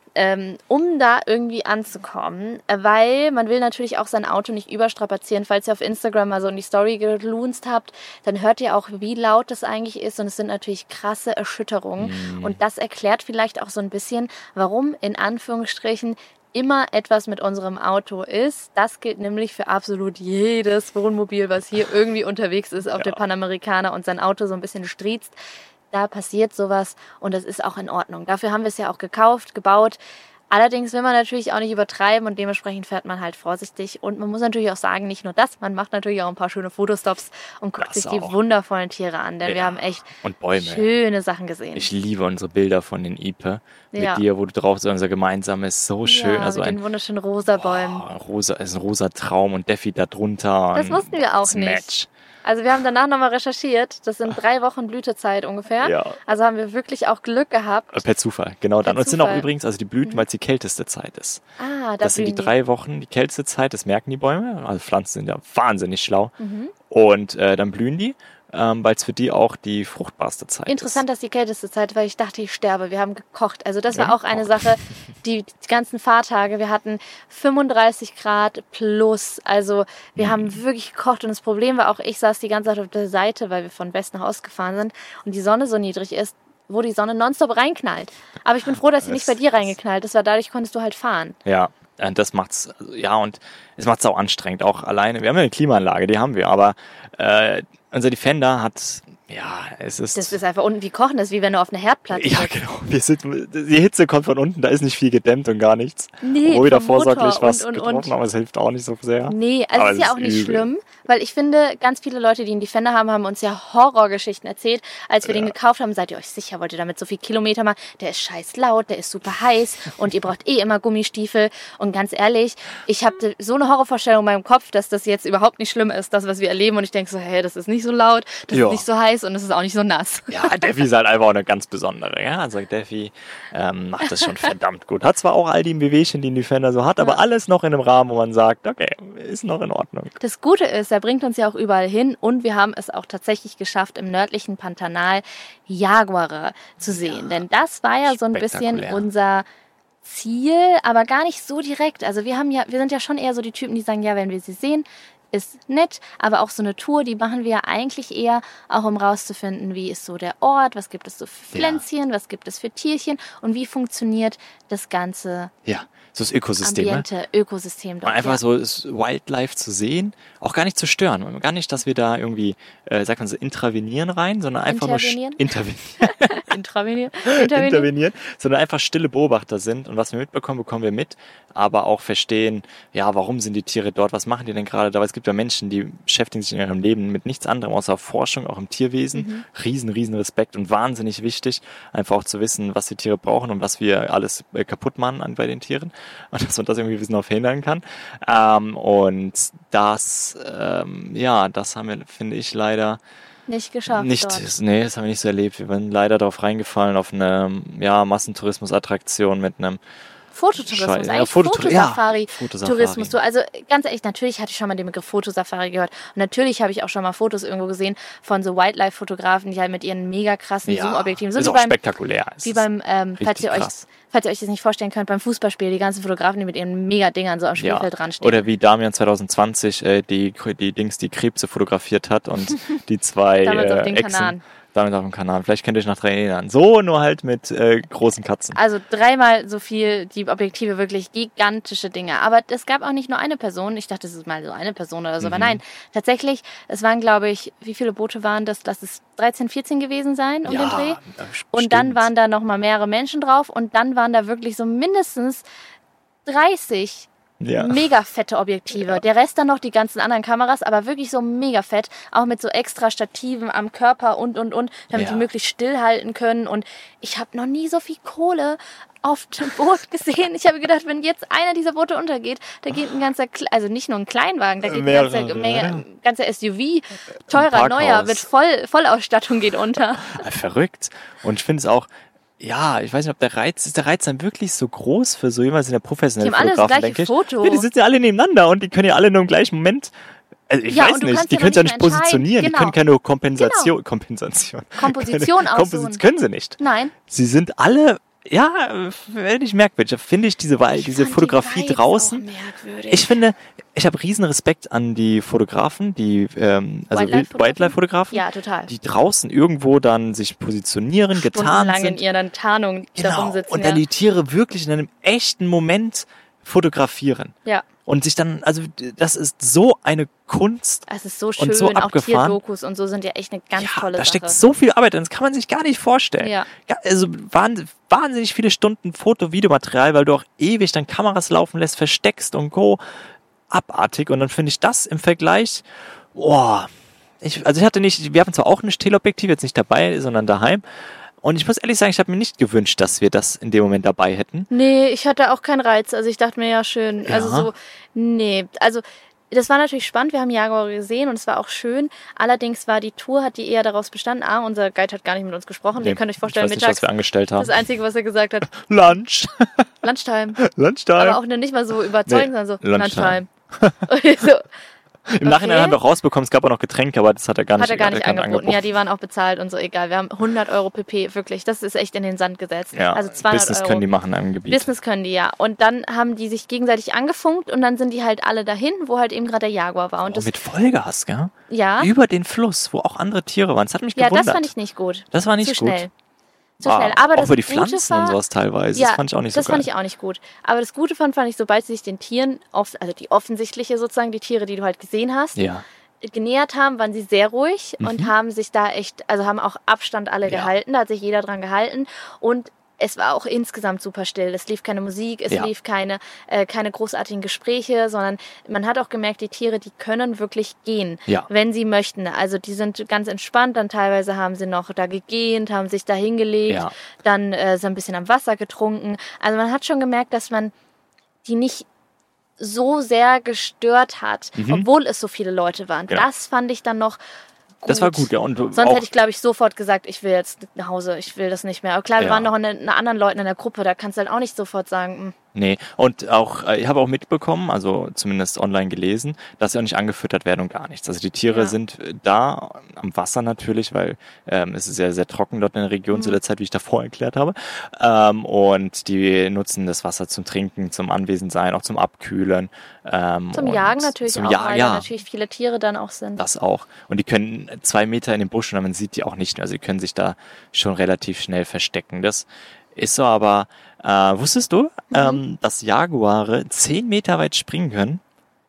[SPEAKER 1] um da irgendwie anzukommen, weil man will natürlich auch sein Auto nicht überstrapazieren. Falls ihr auf Instagram mal so in die Story gelunzt habt, dann hört ihr auch, wie laut das eigentlich ist, und es sind natürlich krasse Erschütterungen. Und das erklärt vielleicht auch so ein bisschen, warum in Anführungsstrichen immer etwas mit unserem Auto ist. Das gilt nämlich für absolut jedes Wohnmobil, was hier irgendwie unterwegs ist auf der Panamericana und sein Auto so ein bisschen striezt. Da passiert sowas und das ist auch in Ordnung. Dafür haben wir es ja auch gekauft, gebaut. Allerdings will man natürlich auch nicht übertreiben und dementsprechend fährt man halt vorsichtig. Und man muss natürlich auch sagen, nicht nur das, man macht natürlich auch ein paar schöne Fotostops und guckt sich die wundervollen Tiere an. Denn wir haben echt schöne Sachen gesehen.
[SPEAKER 2] Ich liebe unsere Bilder von den Ipe mit dir, wo du drauf bist, unser gemeinsames, so schön.
[SPEAKER 1] Ja,
[SPEAKER 2] also
[SPEAKER 1] mit den wunderschönen rosa Bäumen.
[SPEAKER 2] Rosa, ist ein rosa Traum und Defi da drunter.
[SPEAKER 1] Das wussten wir auch nicht.
[SPEAKER 2] Match.
[SPEAKER 1] Also wir haben danach nochmal recherchiert, das sind 3 Wochen Blütezeit ungefähr.
[SPEAKER 2] Ja.
[SPEAKER 1] Also haben wir wirklich auch Glück gehabt.
[SPEAKER 2] Per Zufall, genau. Und es sind auch übrigens, also die blüten, weil es die kälteste Zeit ist. Das sind die 3 Wochen, die kälteste Zeit, das merken die Bäume. Also Pflanzen sind ja wahnsinnig schlau. Und dann blühen die, weil es für die auch die fruchtbarste Zeit ist.
[SPEAKER 1] Interessant, dass die kälteste Zeit, weil ich dachte, ich sterbe. Wir haben gekocht. Also das war auch eine Sache, die ganzen Fahrtage. Wir hatten 35 Grad plus. Also wir haben wirklich gekocht. Und das Problem war auch, ich saß die ganze Zeit auf der Seite, weil wir von West nach Ost gefahren sind und die Sonne so niedrig ist, wo die Sonne nonstop reinknallt. Aber ich bin froh, dass sie nicht bei dir reingeknallt ist, weil dadurch konntest du halt fahren.
[SPEAKER 2] Ja. Das macht's, und es macht's auch anstrengend, auch alleine. Wir haben ja eine Klimaanlage, die haben wir, aber unser Defender hat Ja, es ist...
[SPEAKER 1] Das ist einfach unten wie Kochen, das ist wie wenn du auf einer Herdplatte
[SPEAKER 2] Ja, genau. Die Hitze kommt von unten, da ist nicht viel gedämmt und gar nichts.
[SPEAKER 1] Nee,
[SPEAKER 2] wo wieder vorsorglich was getroffen, aber es hilft auch nicht so sehr.
[SPEAKER 1] Nee, also es ist ja auch nicht schlimm, weil ich finde, ganz viele Leute, die einen Defender haben uns ja Horrorgeschichten erzählt. Als wir den gekauft haben, seid ihr euch sicher, wollt ihr damit so viel Kilometer machen? Der ist scheiß laut, der ist super heiß und ihr braucht immer Gummistiefel. Und ganz ehrlich, ich habe so eine Horrorvorstellung in meinem Kopf, dass das jetzt überhaupt nicht schlimm ist, das, was wir erleben. Und ich denke so, hey, das ist nicht so laut, das ist nicht so heiß und es ist auch nicht so nass.
[SPEAKER 2] Ja, Defi ist halt einfach auch eine ganz besondere. Ja? Also Defi macht das schon verdammt gut. Hat zwar auch all die Wehwehchen, die ein Defender so hat, aber alles noch in einem Rahmen, wo man sagt, okay, ist noch in Ordnung.
[SPEAKER 1] Das Gute ist, er bringt uns ja auch überall hin und wir haben es auch tatsächlich geschafft, im nördlichen Pantanal Jaguare zu sehen. Denn das war ja so ein bisschen unser Ziel, aber gar nicht so direkt. Also wir sind ja schon eher so die Typen, die sagen, ja, wenn wir sie sehen, ist nett, aber auch so eine Tour, die machen wir eigentlich eher auch, um rauszufinden, wie ist so der Ort, was gibt es so für Pflänzchen, was gibt es für Tierchen und wie funktioniert das ganze
[SPEAKER 2] so das Ökosystem.
[SPEAKER 1] Ambiente, Ökosystem dort.
[SPEAKER 2] Und einfach so das Wildlife zu sehen, auch gar nicht zu stören. Gar nicht, dass wir da irgendwie, sagt man so, intravenieren rein, sondern einfach nur intervenieren, sondern einfach stille Beobachter sind. Und was wir mitbekommen, bekommen wir mit, aber auch verstehen, ja, warum sind die Tiere dort, was machen die denn gerade da? Weil es gibt ja Menschen, die beschäftigen sich in ihrem Leben mit nichts anderem außer Forschung, auch im Tierwesen. Riesen Respekt und wahnsinnig wichtig, einfach auch zu wissen, was die Tiere brauchen und was wir alles kaputt machen bei den Tieren. Und dass man das irgendwie ein bisschen verhindern kann. Und das haben wir, finde ich, leider
[SPEAKER 1] nicht geschafft.
[SPEAKER 2] Nee, das haben wir nicht so erlebt. Wir sind leider darauf reingefallen, auf eine Massentourismus-Attraktion mit einem
[SPEAKER 1] Fototourismus, Fotosafari-Tourismus. Also ganz ehrlich, natürlich hatte ich schon mal den Begriff Fotosafari gehört. Und natürlich habe ich auch schon mal Fotos irgendwo gesehen von so Wildlife-Fotografen, die halt mit ihren mega krassen Zoom-Objektiven
[SPEAKER 2] sind. Das ist auch spektakulär.
[SPEAKER 1] Wie beim, falls ihr euch das nicht vorstellen könnt, beim Fußballspiel, die ganzen Fotografen, die mit ihren Mega-Dingern so am Spielfeld dran stehen.
[SPEAKER 2] Oder wie Damian 2020 die Krebse fotografiert hat und die zwei
[SPEAKER 1] damals auf den Kanaren.
[SPEAKER 2] Damit auf dem Kanal. Vielleicht könnt ihr euch noch daran erinnern. So, nur halt mit großen Katzen.
[SPEAKER 1] Also 3-mal so viel, die Objektive, wirklich gigantische Dinge. Aber es gab auch nicht nur eine Person. Ich dachte, es ist mal so eine Person oder so. Aber nein, tatsächlich, es waren, glaube ich, wie viele Boote waren das? Lass es 13, 14 gewesen sein um den Dreh. Und dann waren da noch mal mehrere Menschen drauf. Und dann waren da wirklich so mindestens 30 mega fette Objektive. Ja. Der Rest dann noch die ganzen anderen Kameras, aber wirklich so mega fett. Auch mit so extra Stativen am Körper und, damit die möglichst stillhalten können. Und ich habe noch nie so viel Kohle auf dem Boot gesehen. Ich habe gedacht, wenn jetzt einer dieser Boote untergeht, da geht ein ganzer, also nicht nur ein Kleinwagen, da geht ein ganzer SUV, teurer, neuer, mit Vollausstattung geht unter.
[SPEAKER 2] Verrückt. Und ich finde es auch, ja, ich weiß nicht, ob der Reiz dann wirklich so groß für so jemanden in der professionellen Fotografen, denke ich.
[SPEAKER 1] Foto.
[SPEAKER 2] Ja, die sitzen ja alle neneinander und die können ja alle nur im gleichen Moment, also ich weiß nicht, die können es ja nicht positionieren, die können keine Komposition aussuchen. Können sie nicht.
[SPEAKER 1] Nein.
[SPEAKER 2] Sie sind alle, nicht merkwürdig. Finde ich diese Fotografie draußen. Ich finde, ich habe riesen Respekt an die Fotografen, die Wildlife-Fotografen,
[SPEAKER 1] total.
[SPEAKER 2] Die draußen irgendwo dann sich positionieren, getarnt sind.
[SPEAKER 1] In ihrer Tarnung darum sitzen.
[SPEAKER 2] Und dann die Tiere wirklich in einem echten Moment fotografieren.
[SPEAKER 1] Ja.
[SPEAKER 2] Und sich dann, also das ist so eine Kunst.
[SPEAKER 1] Es ist so schön,
[SPEAKER 2] und so abgefahren.
[SPEAKER 1] Auch Tierdokus und so sind ja echt eine ganz tolle Sache.
[SPEAKER 2] Da steckt so viel Arbeit drin, das kann man sich gar nicht vorstellen.
[SPEAKER 1] Ja.
[SPEAKER 2] Also wahnsinnig viele Stunden Foto-Videomaterial, weil du auch ewig dann Kameras laufen lässt, versteckst und abartig. Und dann finde ich das im Vergleich, wir hatten zwar auch ein Teleobjektiv, jetzt nicht dabei, sondern daheim. Und ich muss ehrlich sagen, ich habe mir nicht gewünscht, dass wir das in dem Moment dabei hätten.
[SPEAKER 1] Nee, ich hatte auch keinen Reiz. Also ich dachte mir, ja schön.
[SPEAKER 2] Ja.
[SPEAKER 1] Also das war natürlich spannend. Wir haben Jaguar gesehen und es war auch schön. Allerdings hat die eher daraus bestanden. Unser Guide hat gar nicht mit uns gesprochen. Ihr könnt euch vorstellen,
[SPEAKER 2] ich weiß nicht, was wir angestellt haben.
[SPEAKER 1] Das Einzige, was er gesagt hat.
[SPEAKER 2] Lunchtime.
[SPEAKER 1] Aber auch nicht mal so überzeugend, sondern so Lunchtime.
[SPEAKER 2] Im Nachhinein haben wir auch rausbekommen, es gab auch noch Getränke, aber das hat er gar nicht
[SPEAKER 1] angeboten. Ja, die waren auch bezahlt und so, egal. Wir haben 100 Euro pp, wirklich. Das ist echt in den Sand gesetzt.
[SPEAKER 2] Ja,
[SPEAKER 1] also 200
[SPEAKER 2] Business
[SPEAKER 1] Euro.
[SPEAKER 2] können die machen im Gebiet.
[SPEAKER 1] Business können die, ja. Und dann haben die sich gegenseitig angefunkt und dann sind die halt alle dahin, wo halt eben gerade der Jaguar war. Und
[SPEAKER 2] mit Vollgas, gell?
[SPEAKER 1] Ja.
[SPEAKER 2] Über den Fluss, wo auch andere Tiere waren. Das hat mich gewundert.
[SPEAKER 1] Ja, das fand ich nicht gut.
[SPEAKER 2] Das war nicht
[SPEAKER 1] zu
[SPEAKER 2] gut.
[SPEAKER 1] Schnell. Zu schnell. Aber
[SPEAKER 2] auch über die Pflanzen und sowas teilweise. Das fand ich auch nicht so geil.
[SPEAKER 1] Das fand ich auch nicht gut. Aber das Gute fand ich, sobald sie sich den Tieren, also die offensichtliche sozusagen, die Tiere, die du halt gesehen hast, genähert haben, waren sie sehr ruhig und haben sich da haben auch Abstand alle gehalten, da hat sich jeder dran gehalten und es war auch insgesamt super still. Es lief keine Musik, es lief keine großartigen Gespräche, sondern man hat auch gemerkt, die Tiere, die können wirklich gehen, wenn sie möchten. Also die sind ganz entspannt, dann teilweise haben sie noch da gegähnt, haben sich da hingelegt, dann so ein bisschen am Wasser getrunken. Also man hat schon gemerkt, dass man die nicht so sehr gestört hat, obwohl es so viele Leute waren. Genau. Das fand ich dann noch gut.
[SPEAKER 2] Das war gut, ja. Und
[SPEAKER 1] sonst hätte ich, glaube ich, sofort gesagt, ich will jetzt nach Hause, ich will das nicht mehr. Aber klar, wir waren noch in anderen Leuten in der Gruppe, da kannst du halt auch nicht sofort sagen,
[SPEAKER 2] Nee, und auch, ich habe auch mitbekommen, also zumindest online gelesen, dass sie auch nicht angefüttert werden und gar nichts. Also die Tiere sind da, am Wasser natürlich, weil es ist sehr, sehr trocken dort in der Region zu der Zeit, wie ich davor erklärt habe. Und die nutzen das Wasser zum Trinken, zum Anwesendsein, auch zum Abkühlen.
[SPEAKER 1] Zum Jagen natürlich auch, weil da natürlich viele Tiere dann auch sind.
[SPEAKER 2] Das auch. Und die können 2 Meter in den Busch und man sieht die auch nicht mehr. Also die können sich da schon relativ schnell verstecken. Das ist so, aber wusstest du, dass Jaguare 10 Meter weit springen können?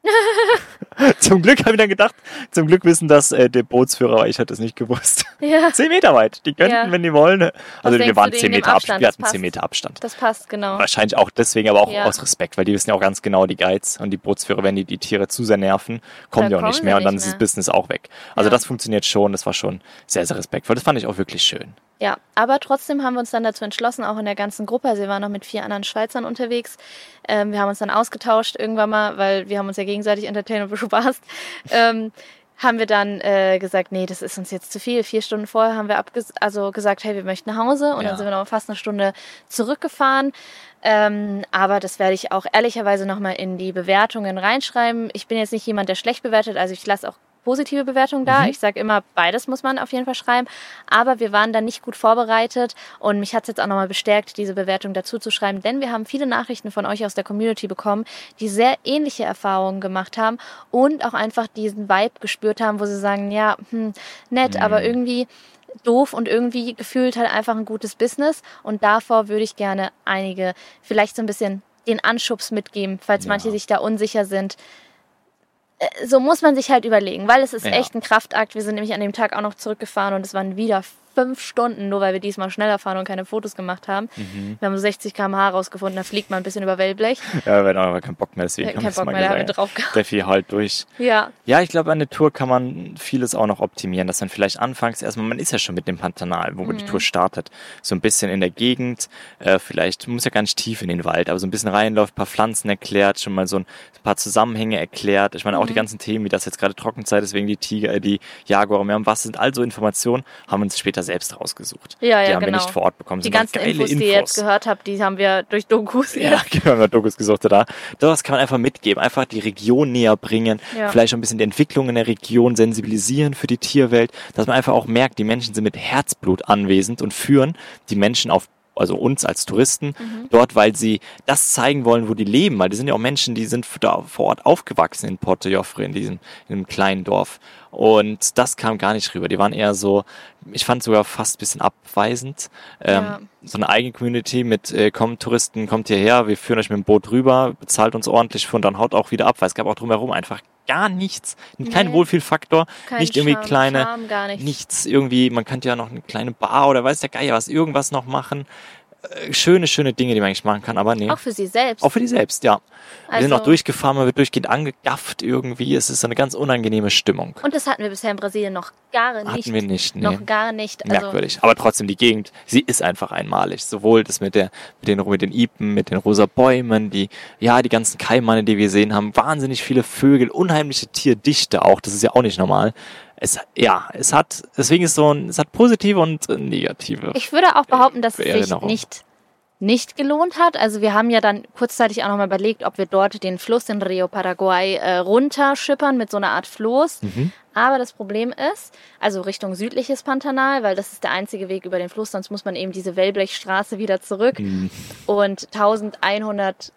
[SPEAKER 2] Zum Glück habe ich dann gedacht, zum Glück wissen das der Bootsführer, aber ich hatte es nicht gewusst. 10 Meter weit, die könnten, wenn die wollen. Also wir waren 10 Meter Abstand, wir hatten 10 Meter Abstand.
[SPEAKER 1] Das passt, genau.
[SPEAKER 2] Wahrscheinlich auch deswegen, aber auch aus Respekt, weil die wissen ja auch ganz genau, die Guides und die Bootsführer, wenn die Tiere zu sehr nerven, kommen die auch nicht mehr und dann ist das Business auch weg. Also das funktioniert schon, das war schon sehr, sehr respektvoll. Das fand ich auch wirklich schön.
[SPEAKER 1] Ja, aber trotzdem haben wir uns dann dazu entschlossen, auch in der ganzen Gruppe, also wir waren noch mit 4 anderen Schweizern unterwegs, wir haben uns dann ausgetauscht irgendwann mal, weil wir haben uns ja gegenseitig entertained und bespaßt, haben wir dann gesagt, nee, das ist uns jetzt zu viel. 4 Stunden vorher haben wir gesagt, hey, wir möchten nach Hause und dann sind wir noch fast eine Stunde zurückgefahren. Aber das werde ich auch ehrlicherweise nochmal in die Bewertungen reinschreiben. Ich bin jetzt nicht jemand, der schlecht bewertet, also ich lasse auch positive Bewertung da. Ich sage immer, beides muss man auf jeden Fall schreiben. Aber wir waren dann nicht gut vorbereitet und mich hat es jetzt auch nochmal bestärkt, diese Bewertung dazu zu schreiben, denn wir haben viele Nachrichten von euch aus der Community bekommen, die sehr ähnliche Erfahrungen gemacht haben und auch einfach diesen Vibe gespürt haben, wo sie sagen, ja, nett, aber irgendwie doof und irgendwie gefühlt halt einfach ein gutes Business und davor würde ich gerne einige vielleicht so ein bisschen den Anschubs mitgeben, falls manche sich da unsicher sind. So muss man sich halt überlegen, weil es ist echt ein Kraftakt. Wir sind nämlich an dem Tag auch noch zurückgefahren und es waren wieder 5 Stunden, nur weil wir diesmal schneller fahren und keine Fotos gemacht haben. Wir haben so 60 km/h rausgefunden, da fliegt man ein bisschen über Wellblech.
[SPEAKER 2] Ja, wir hatten aber keinen Bock mehr, deswegen haben wir es mal gesagt.
[SPEAKER 1] Drauf gehabt.
[SPEAKER 2] Steffi halt durch. Ja, ich glaube, an der Tour kann man vieles auch noch optimieren, dass man vielleicht anfangs erstmal, man ist ja schon mit dem Pantanal, wo die Tour startet, so ein bisschen in der Gegend, vielleicht, man muss ja gar nicht tief in den Wald, aber so ein bisschen reinläuft, ein paar Pflanzen erklärt, schon mal so ein paar Zusammenhänge erklärt. Ich meine, auch die ganzen Themen, wie das jetzt gerade Trockenzeit ist, wegen die Tiger, die Jaguare mehr am Wasser sind, also Informationen haben wir uns später selbst rausgesucht. Die haben wir nicht vor Ort bekommen.
[SPEAKER 1] Die ganzen Infos, die ihr jetzt gehört habt, die haben wir durch Dokus.
[SPEAKER 2] Ja, wir haben Dokus gesucht da. Das kann man einfach mitgeben, einfach die Region näher bringen, vielleicht auch ein bisschen die Entwicklung in der Region sensibilisieren für die Tierwelt, dass man einfach auch merkt, die Menschen sind mit Herzblut anwesend und führen die Menschen also uns als Touristen, dort, weil sie das zeigen wollen, wo die leben, weil die sind ja auch Menschen, die sind da vor Ort aufgewachsen in Porto Jofre, in einem kleinen Dorf. Und das kam gar nicht rüber. Die waren eher so, ich fand sogar fast ein bisschen abweisend. So eine eigene Community mit, kommt Touristen, kommt hierher, wir führen euch mit dem Boot rüber, bezahlt uns ordentlich für und dann haut auch wieder ab, weil es gab auch drumherum einfach gar nichts, kein Wohlfühlfaktor, nicht irgendwie Charme, nichts irgendwie, man könnte ja noch eine kleine Bar oder weiß der Geier was, irgendwas noch machen. Schöne Dinge, die man eigentlich machen kann, aber nee.
[SPEAKER 1] Auch für sie selbst.
[SPEAKER 2] Auch für die selbst, ja. Wir sind auch durchgefahren, man wird durchgehend angegafft irgendwie. Es ist so eine ganz unangenehme Stimmung.
[SPEAKER 1] Und das hatten wir bisher in Brasilien noch gar nicht.
[SPEAKER 2] Hatten wir nicht, nee.
[SPEAKER 1] Noch gar nicht.
[SPEAKER 2] Also merkwürdig. Aber trotzdem, die Gegend, sie ist einfach einmalig. Sowohl das mit den Ipen, mit den rosa Bäumen, die ganzen Kaimanne, die wir gesehen haben, wahnsinnig viele Vögel, unheimliche Tierdichte auch. Das ist ja auch nicht normal. Es hat positive und negative.
[SPEAKER 1] Ich würde auch behaupten, dass es sich nicht gelohnt hat. Also wir haben ja dann kurzzeitig auch nochmal überlegt, ob wir dort den Fluss, den Rio Paraguay, runterschippern mit so einer Art Floß. Aber das Problem ist, also Richtung südliches Pantanal, weil das ist der einzige Weg über den Fluss, sonst muss man eben diese Wellblechstraße wieder zurück. Und 1100,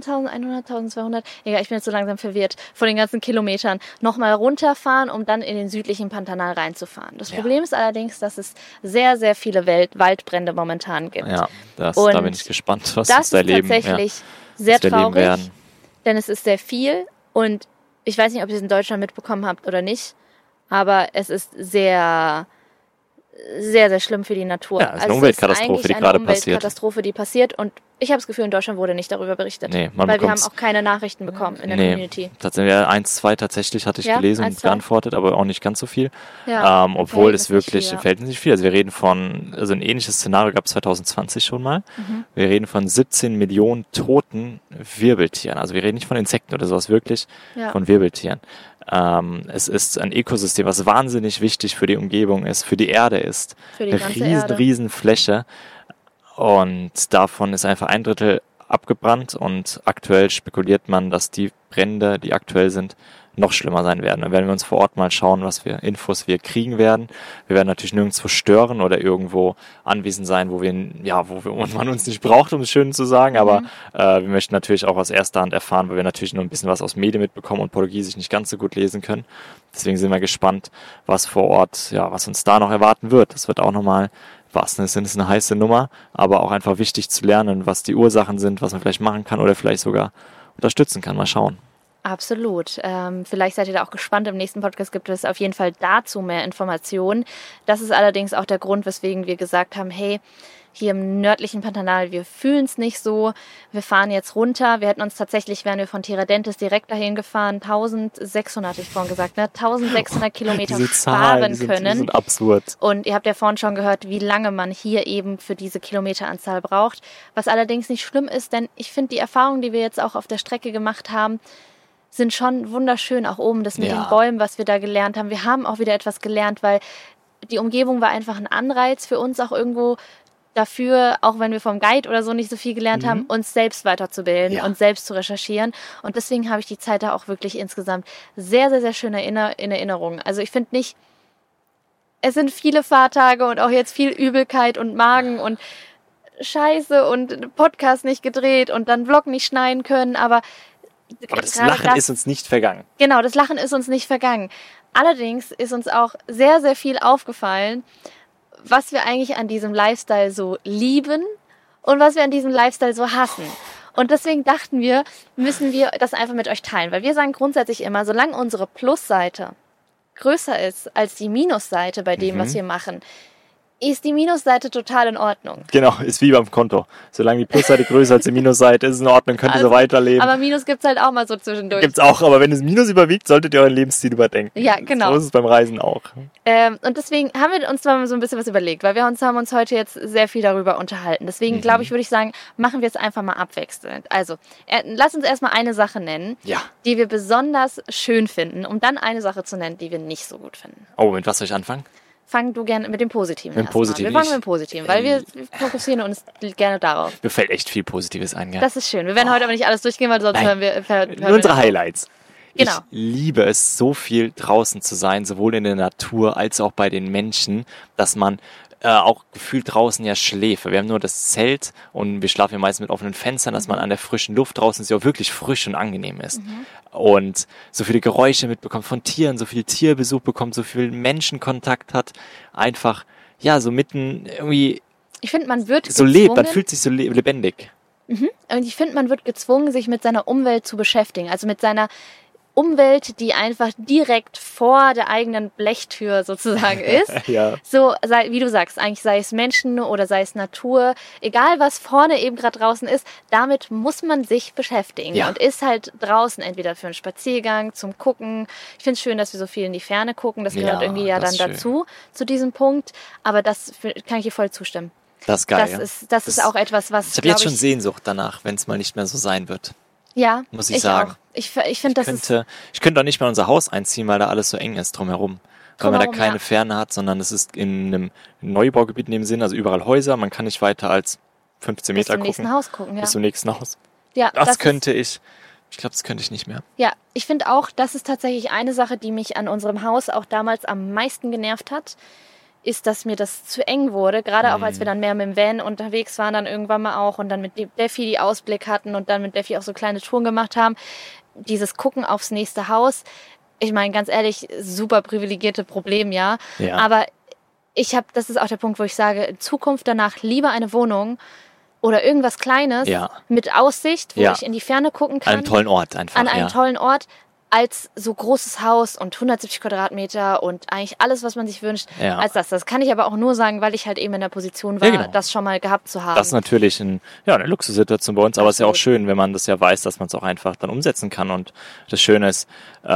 [SPEAKER 1] 1200, egal, ich bin jetzt so langsam verwirrt, von den ganzen Kilometern nochmal runterfahren, um dann in den südlichen Pantanal reinzufahren. Das Problem ist allerdings, dass es sehr, sehr viele Waldbrände momentan gibt.
[SPEAKER 2] Ja, da bin ich gespannt, was das da erleben.
[SPEAKER 1] Das ist tatsächlich sehr traurig, denn es ist sehr viel und ich weiß nicht, ob ihr es in Deutschland mitbekommen habt oder nicht, aber es ist sehr, sehr, sehr schlimm für die Natur.
[SPEAKER 2] Ja, es ist eine Umweltkatastrophe, die gerade passiert.
[SPEAKER 1] Eine Umweltkatastrophe, die passiert und ich habe das Gefühl, in Deutschland wurde nicht darüber berichtet.
[SPEAKER 2] Nee,
[SPEAKER 1] weil wir haben auch keine Nachrichten bekommen in der Community.
[SPEAKER 2] Tatsächlich 1, 2 tatsächlich hatte ich gelesen und geantwortet, aber auch nicht ganz so viel.
[SPEAKER 1] Ja,
[SPEAKER 2] obwohl es wirklich verhältnismäßig viel. Also wir reden also ein ähnliches Szenario gab es 2020 schon mal. Wir reden von 17 Millionen toten Wirbeltieren. Also wir reden nicht von Insekten oder sowas, wirklich von Wirbeltieren. Es ist ein Ökosystem, was wahnsinnig wichtig für die Umgebung ist, für die Erde ist.
[SPEAKER 1] Für die ganze
[SPEAKER 2] riesen Fläche. Und davon ist einfach 1/3 abgebrannt und aktuell spekuliert man, dass die Brände, die aktuell sind, noch schlimmer sein werden. Dann werden wir uns vor Ort mal schauen, was für Infos wir kriegen werden. Wir werden natürlich nirgendwo stören oder irgendwo anwesend sein, wo man uns nicht braucht, um es schön zu sagen, aber wir möchten natürlich auch aus erster Hand erfahren, weil wir natürlich nur ein bisschen was aus Medien mitbekommen und Portugiesisch nicht ganz so gut lesen können. Deswegen sind wir gespannt, was vor Ort, was uns da noch erwarten wird. Das wird auch nochmal was ist eine heiße Nummer, aber auch einfach wichtig zu lernen, was die Ursachen sind, was man vielleicht machen kann oder vielleicht sogar unterstützen kann. Mal schauen.
[SPEAKER 1] Absolut. Vielleicht seid ihr da auch gespannt. Im nächsten Podcast gibt es auf jeden Fall dazu mehr Informationen. Das ist allerdings auch der Grund, weswegen wir gesagt haben, hey, hier im nördlichen Pantanal, wir fühlen es nicht so. Wir fahren jetzt runter. Wir hätten uns tatsächlich, wären wir von Tiradentes direkt dahin gefahren, 1600, hatte ich vorhin gesagt, 1600 Kilometer fahren können. Die
[SPEAKER 2] sind absurd.
[SPEAKER 1] Und ihr habt ja vorhin schon gehört, wie lange man hier eben für diese Kilometeranzahl braucht. Was allerdings nicht schlimm ist, denn ich finde, die Erfahrungen, die wir jetzt auch auf der Strecke gemacht haben, sind schon wunderschön. Auch oben das mit den Bäumen, was wir da gelernt haben. Wir haben auch wieder etwas gelernt, weil die Umgebung war einfach ein Anreiz für uns auch irgendwo dafür, auch wenn wir vom Guide oder so nicht so viel gelernt haben, uns selbst weiterzubilden und selbst zu recherchieren. Und deswegen habe ich die Zeit da auch wirklich insgesamt sehr, sehr, sehr schön in Erinnerung. Also ich finde nicht, es sind viele Fahrtage und auch jetzt viel Übelkeit und Magen und Scheiße und Podcast nicht gedreht und dann Vlog nicht schneiden können, aber
[SPEAKER 2] das Lachen ist uns nicht vergangen.
[SPEAKER 1] Genau, das Lachen ist uns nicht vergangen. Allerdings ist uns auch sehr, sehr viel aufgefallen, was wir eigentlich an diesem Lifestyle so lieben und was wir an diesem Lifestyle so hassen. Und deswegen dachten wir, müssen wir das einfach mit euch teilen. Weil wir sagen grundsätzlich immer, solange unsere Plusseite größer ist als die Minusseite bei dem, was wir machen, ist die Minusseite total in Ordnung.
[SPEAKER 2] Genau, ist wie beim Konto. Solange die Plusseite größer als die Minusseite ist, es in Ordnung, könnt ihr so weiterleben.
[SPEAKER 1] Aber Minus gibt's halt auch mal so zwischendurch.
[SPEAKER 2] Gibt's auch, aber wenn es Minus überwiegt, solltet ihr euren Lebensstil überdenken.
[SPEAKER 1] Ja, genau.
[SPEAKER 2] So ist es beim Reisen auch.
[SPEAKER 1] Und deswegen haben wir uns zwar so ein bisschen was überlegt, weil wir haben uns heute jetzt sehr viel darüber unterhalten. Deswegen glaube ich, würde ich sagen, machen wir es einfach mal abwechselnd. Also, lass uns erstmal eine Sache nennen, die wir besonders schön finden, um dann eine Sache zu nennen, die wir nicht so gut finden.
[SPEAKER 2] Oh, mit was soll ich anfangen?
[SPEAKER 1] Fang du gerne mit dem Positiven
[SPEAKER 2] an. Wir fangen
[SPEAKER 1] mit dem Positiven, weil wir fokussieren uns gerne darauf.
[SPEAKER 2] Mir fällt echt viel Positives ein, ja.
[SPEAKER 1] Das ist schön. Wir werden heute aber nicht alles durchgehen, weil sonst hören wir
[SPEAKER 2] nur unsere Highlights.
[SPEAKER 1] Genau.
[SPEAKER 2] Ich liebe es, so viel draußen zu sein, sowohl in der Natur als auch bei den Menschen, dass man auch gefühlt draußen ja schläft. Wir haben nur das Zelt und wir schlafen ja meist mit offenen Fenstern, dass man an der frischen Luft draußen ist, die auch wirklich frisch und angenehm ist. Und so viele Geräusche mitbekommt von Tieren, so viel Tierbesuch bekommt, so viel Menschenkontakt hat. Einfach, so mitten irgendwie
[SPEAKER 1] ich finde, man wird
[SPEAKER 2] so lebt, man fühlt sich so lebendig.
[SPEAKER 1] Und ich finde, man wird gezwungen, sich mit seiner Umwelt zu beschäftigen. Also mit seiner Umwelt, die einfach direkt vor der eigenen Blechtür sozusagen ist. So, wie du sagst, eigentlich sei es Menschen oder sei es Natur, egal was vorne eben gerade draußen ist, damit muss man sich beschäftigen und ist halt draußen entweder für einen Spaziergang, zum Gucken. Ich finde es schön, dass wir so viel in die Ferne gucken, das gehört irgendwie dann dazu, zu diesem Punkt, aber das kann ich dir voll zustimmen.
[SPEAKER 2] Das ist geil.
[SPEAKER 1] Das ist auch etwas, was,
[SPEAKER 2] ich habe jetzt schon Sehnsucht danach, wenn es mal nicht mehr so sein wird.
[SPEAKER 1] Ja,
[SPEAKER 2] muss ich sagen.
[SPEAKER 1] Auch. Ich finde,
[SPEAKER 2] ich könnte auch nicht mal in unser Haus einziehen, weil da alles so eng ist drumherum. Weil man da keine Ferne hat, sondern es ist in einem Neubaugebiet in dem Sinn, also überall Häuser. Man kann nicht weiter als 15 Meter gucken.
[SPEAKER 1] Bis zum nächsten Haus gucken,
[SPEAKER 2] Bis zum nächsten Haus.
[SPEAKER 1] Ja,
[SPEAKER 2] das könnte ich. Ich glaube, das könnte ich nicht mehr.
[SPEAKER 1] Ja, ich finde auch, das ist tatsächlich eine Sache, die mich an unserem Haus auch damals am meisten genervt hat, ist, dass mir das zu eng wurde, gerade auch als wir dann mehr mit dem Van unterwegs waren, dann irgendwann mal auch und dann mit Steffi die Ausblick hatten und dann mit Steffi auch so kleine Touren gemacht haben. Dieses Gucken aufs nächste Haus, ich meine, ganz ehrlich, super privilegierte Problem, ja. Aber das ist auch der Punkt, wo ich sage, in Zukunft danach lieber eine Wohnung oder irgendwas Kleines mit Aussicht, wo ich in die Ferne gucken kann.
[SPEAKER 2] An einem tollen Ort einfach.
[SPEAKER 1] An einem tollen Ort, als so großes Haus und 170 Quadratmeter und eigentlich alles, was man sich wünscht, als das. Das kann ich aber auch nur sagen, weil ich halt eben in der Position war, das schon mal gehabt zu haben.
[SPEAKER 2] Das ist natürlich eine Luxussituation bei uns, aber es ist ja auch schön, wenn man das ja weiß, dass man es auch einfach dann umsetzen kann. Und das Schöne ist,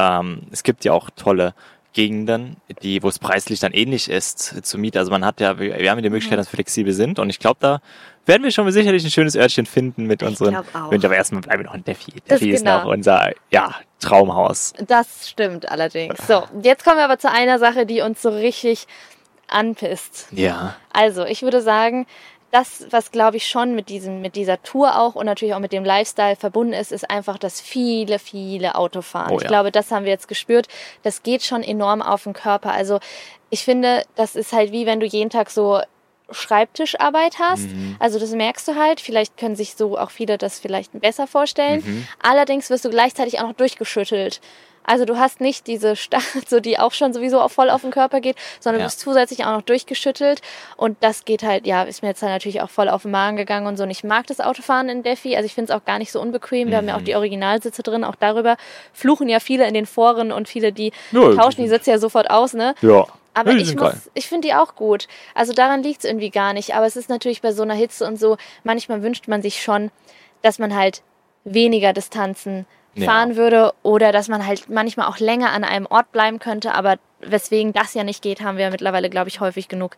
[SPEAKER 2] es gibt ja auch tolle Gegenden, wo es preislich dann ähnlich ist zur Miete. Also wir haben ja die Möglichkeit, dass wir flexibel sind, und ich glaube, da werden wir schon sicherlich ein schönes Örtchen finden mit unseren. Aber erstmal bleiben wir noch in Defi. Defi ist noch unser Traumhaus.
[SPEAKER 1] Das stimmt allerdings. So, jetzt kommen wir aber zu einer Sache, die uns so richtig anpisst.
[SPEAKER 2] Ja.
[SPEAKER 1] Also, ich würde sagen, das, was glaube ich schon mit dieser Tour auch und natürlich auch mit dem Lifestyle verbunden ist einfach das viele, viele Autofahren. Ich glaube, das haben wir jetzt gespürt. Das geht schon enorm auf den Körper. Also ich finde, das ist halt wie wenn du jeden Tag so Schreibtischarbeit hast. Also das merkst du halt. Vielleicht können sich so auch viele das vielleicht besser vorstellen. Allerdings wirst du gleichzeitig auch noch durchgeschüttelt. Also du hast nicht diese so die auch schon sowieso auch voll auf den Körper geht, sondern du bist zusätzlich auch noch durchgeschüttelt, und das geht halt, ist mir jetzt halt natürlich auch voll auf den Magen gegangen und so. Und ich mag das Autofahren in Defi, also ich finde es auch gar nicht so unbequem. Wir haben ja auch die Originalsitze drin, auch darüber fluchen ja viele in den Foren und viele, die tauschen die Sitze ja sofort aus, ne?
[SPEAKER 2] Ja.
[SPEAKER 1] Aber ich finde die auch gut. Also daran liegt es irgendwie gar nicht. Aber es ist natürlich bei so einer Hitze und so, manchmal wünscht man sich schon, dass man halt weniger Distanzen fahren würde oder dass man halt manchmal auch länger an einem Ort bleiben könnte, aber weswegen das ja nicht geht, haben wir mittlerweile, glaube ich, häufig genug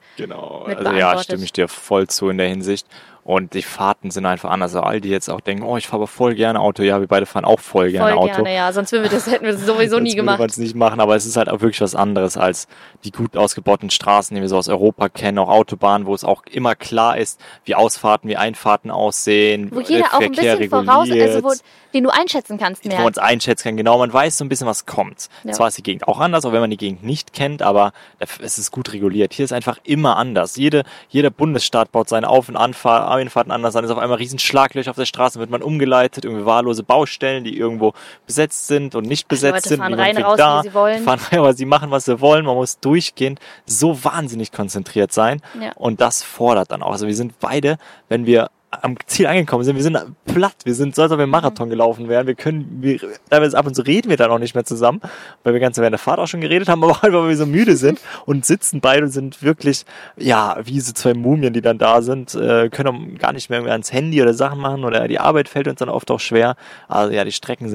[SPEAKER 2] also stimme ich dir voll zu in der Hinsicht. Und die Fahrten sind einfach anders. Also all die jetzt auch denken, ich fahre aber voll gerne Auto. Ja, wir beide fahren auch voll gerne Auto.
[SPEAKER 1] Sonst hätten wir das sowieso nie gemacht.
[SPEAKER 2] Sonst würde man es nicht machen, aber es ist halt auch wirklich was anderes als die gut ausgebauten Straßen, die wir so aus Europa kennen, auch Autobahnen, wo es auch immer klar ist, wie Ausfahrten, wie Einfahrten aussehen.
[SPEAKER 1] Wo jeder auch ein bisschen voraus, den du einschätzen kannst mehr.
[SPEAKER 2] Wo man es einschätzen kann, genau. Man weiß so ein bisschen, was kommt. Ja. Zwar ist die Gegend auch anders, auch wenn man die Gegend nicht kennt, aber es ist gut reguliert. Hier ist einfach immer anders. Jeder Bundesstaat baut seine Auf- und Einfahrten anders. Dann ist auf einmal riesen Schlaglöcher auf der Straße, wird man umgeleitet, irgendwie wahllose Baustellen, die irgendwo besetzt sind und nicht besetzt sind.
[SPEAKER 1] Die fahren rein, raus, wie sie wollen.
[SPEAKER 2] Die fahren rein, aber sie machen, was sie wollen. Man muss durchgehend so wahnsinnig konzentriert sein. Ja. Und das fordert dann auch. Also wir sind beide, wenn wir am Ziel angekommen sind, wir sind platt, wir sind so, als ob wir einen Marathon gelaufen wären, teilweise ab und zu reden wir dann auch nicht mehr zusammen, weil wir ganz während der Fahrt auch schon geredet haben, aber halt, weil wir so müde sind und sitzen beide und sind wirklich, wie so zwei Mumien, die dann da sind, können gar nicht mehr ans Handy oder Sachen machen, oder die Arbeit fällt uns dann oft auch schwer. Also die Strecken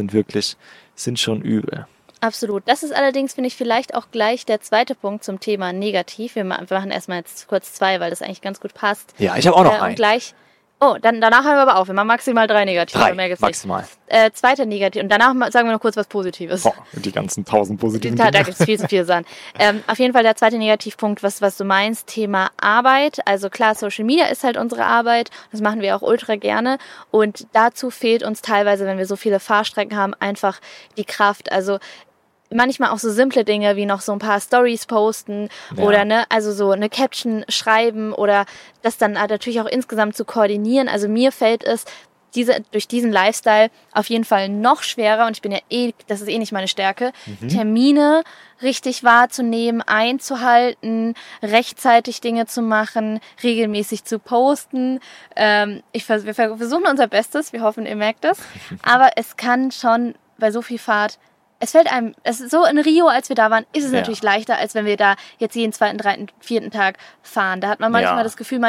[SPEAKER 2] sind schon übel.
[SPEAKER 1] Absolut. Das ist allerdings, finde ich, vielleicht auch gleich der zweite Punkt zum Thema negativ. Wir machen erstmal jetzt kurz 2, weil das eigentlich ganz gut passt.
[SPEAKER 2] Ja, ich habe auch noch einen.
[SPEAKER 1] Danach hören wir aber auf. Wir machen maximal 3 Negative.
[SPEAKER 2] 3, maximal.
[SPEAKER 1] Zweiter Negativ. Und danach sagen wir noch kurz was Positives.
[SPEAKER 2] Die ganzen 1000 Positiven.
[SPEAKER 1] Da gibt es viel zu viel Sachen. Auf jeden Fall der zweite Negativpunkt, was du meinst, Thema Arbeit. Also klar, Social Media ist halt unsere Arbeit. Das machen wir auch ultra gerne. Und dazu fehlt uns teilweise, wenn wir so viele Fahrstrecken haben, einfach die Kraft. Also manchmal auch so simple Dinge wie noch so ein paar Stories posten oder also so eine Caption schreiben oder das dann natürlich auch insgesamt zu koordinieren. Also mir fällt es durch diesen Lifestyle auf jeden Fall noch schwerer, und ich bin das ist nicht meine Stärke, Termine richtig wahrzunehmen, einzuhalten, rechtzeitig Dinge zu machen, regelmäßig zu posten. Wir versuchen unser Bestes, wir hoffen, ihr merkt das, aber es kann schon bei so viel Fahrt. Es ist so in Rio, als wir da waren, ist es natürlich leichter, als wenn wir da jetzt jeden 2., 3., 4. Tag fahren. Da hat man manchmal das Gefühl,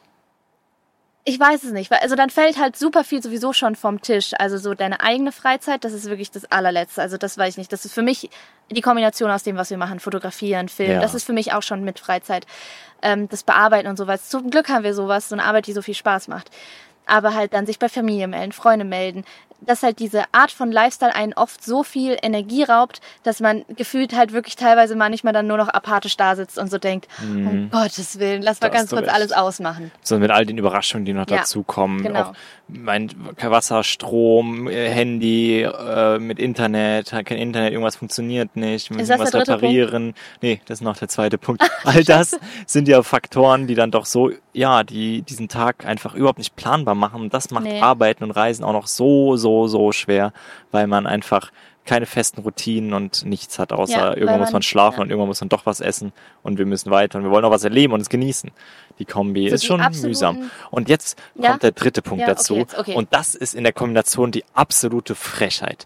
[SPEAKER 1] ich weiß es nicht, weil dann fällt halt super viel sowieso schon vom Tisch. Also so deine eigene Freizeit, das ist wirklich das allerletzte. Also das weiß ich nicht. Das ist für mich die Kombination aus dem, was wir machen, fotografieren, filmen. Das ist für mich auch schon mit Freizeit. Das Bearbeiten und sowas. Zum Glück haben wir sowas, so eine Arbeit, die so viel Spaß macht. Aber halt dann sich bei Familie melden, Freunde melden, dass halt diese Art von Lifestyle einen oft so viel Energie raubt, dass man gefühlt halt wirklich teilweise manchmal dann nur noch apathisch da sitzt und so denkt, um Gottes Willen, lass mal ganz kurz alles ausmachen.
[SPEAKER 2] So mit all den Überraschungen, die noch dazukommen.
[SPEAKER 1] Genau.
[SPEAKER 2] Auch Wasser, Strom, Handy, mit Internet, kein Internet, irgendwas funktioniert nicht, wir müssen was reparieren. Nee, das ist noch der zweite Punkt. All das sind ja Faktoren, die dann doch so, die diesen Tag einfach überhaupt nicht planbar machen. Und das macht Arbeiten und Reisen auch noch so schwer, weil man einfach keine festen Routinen und nichts hat, außer irgendwann muss man schlafen und irgendwann muss man doch was essen und wir müssen weiter und wir wollen auch was erleben und es genießen. Die Kombi ist schon mühsam. Und jetzt kommt der dritte Punkt dazu.
[SPEAKER 1] Okay.
[SPEAKER 2] Und das ist in der Kombination die absolute Frechheit.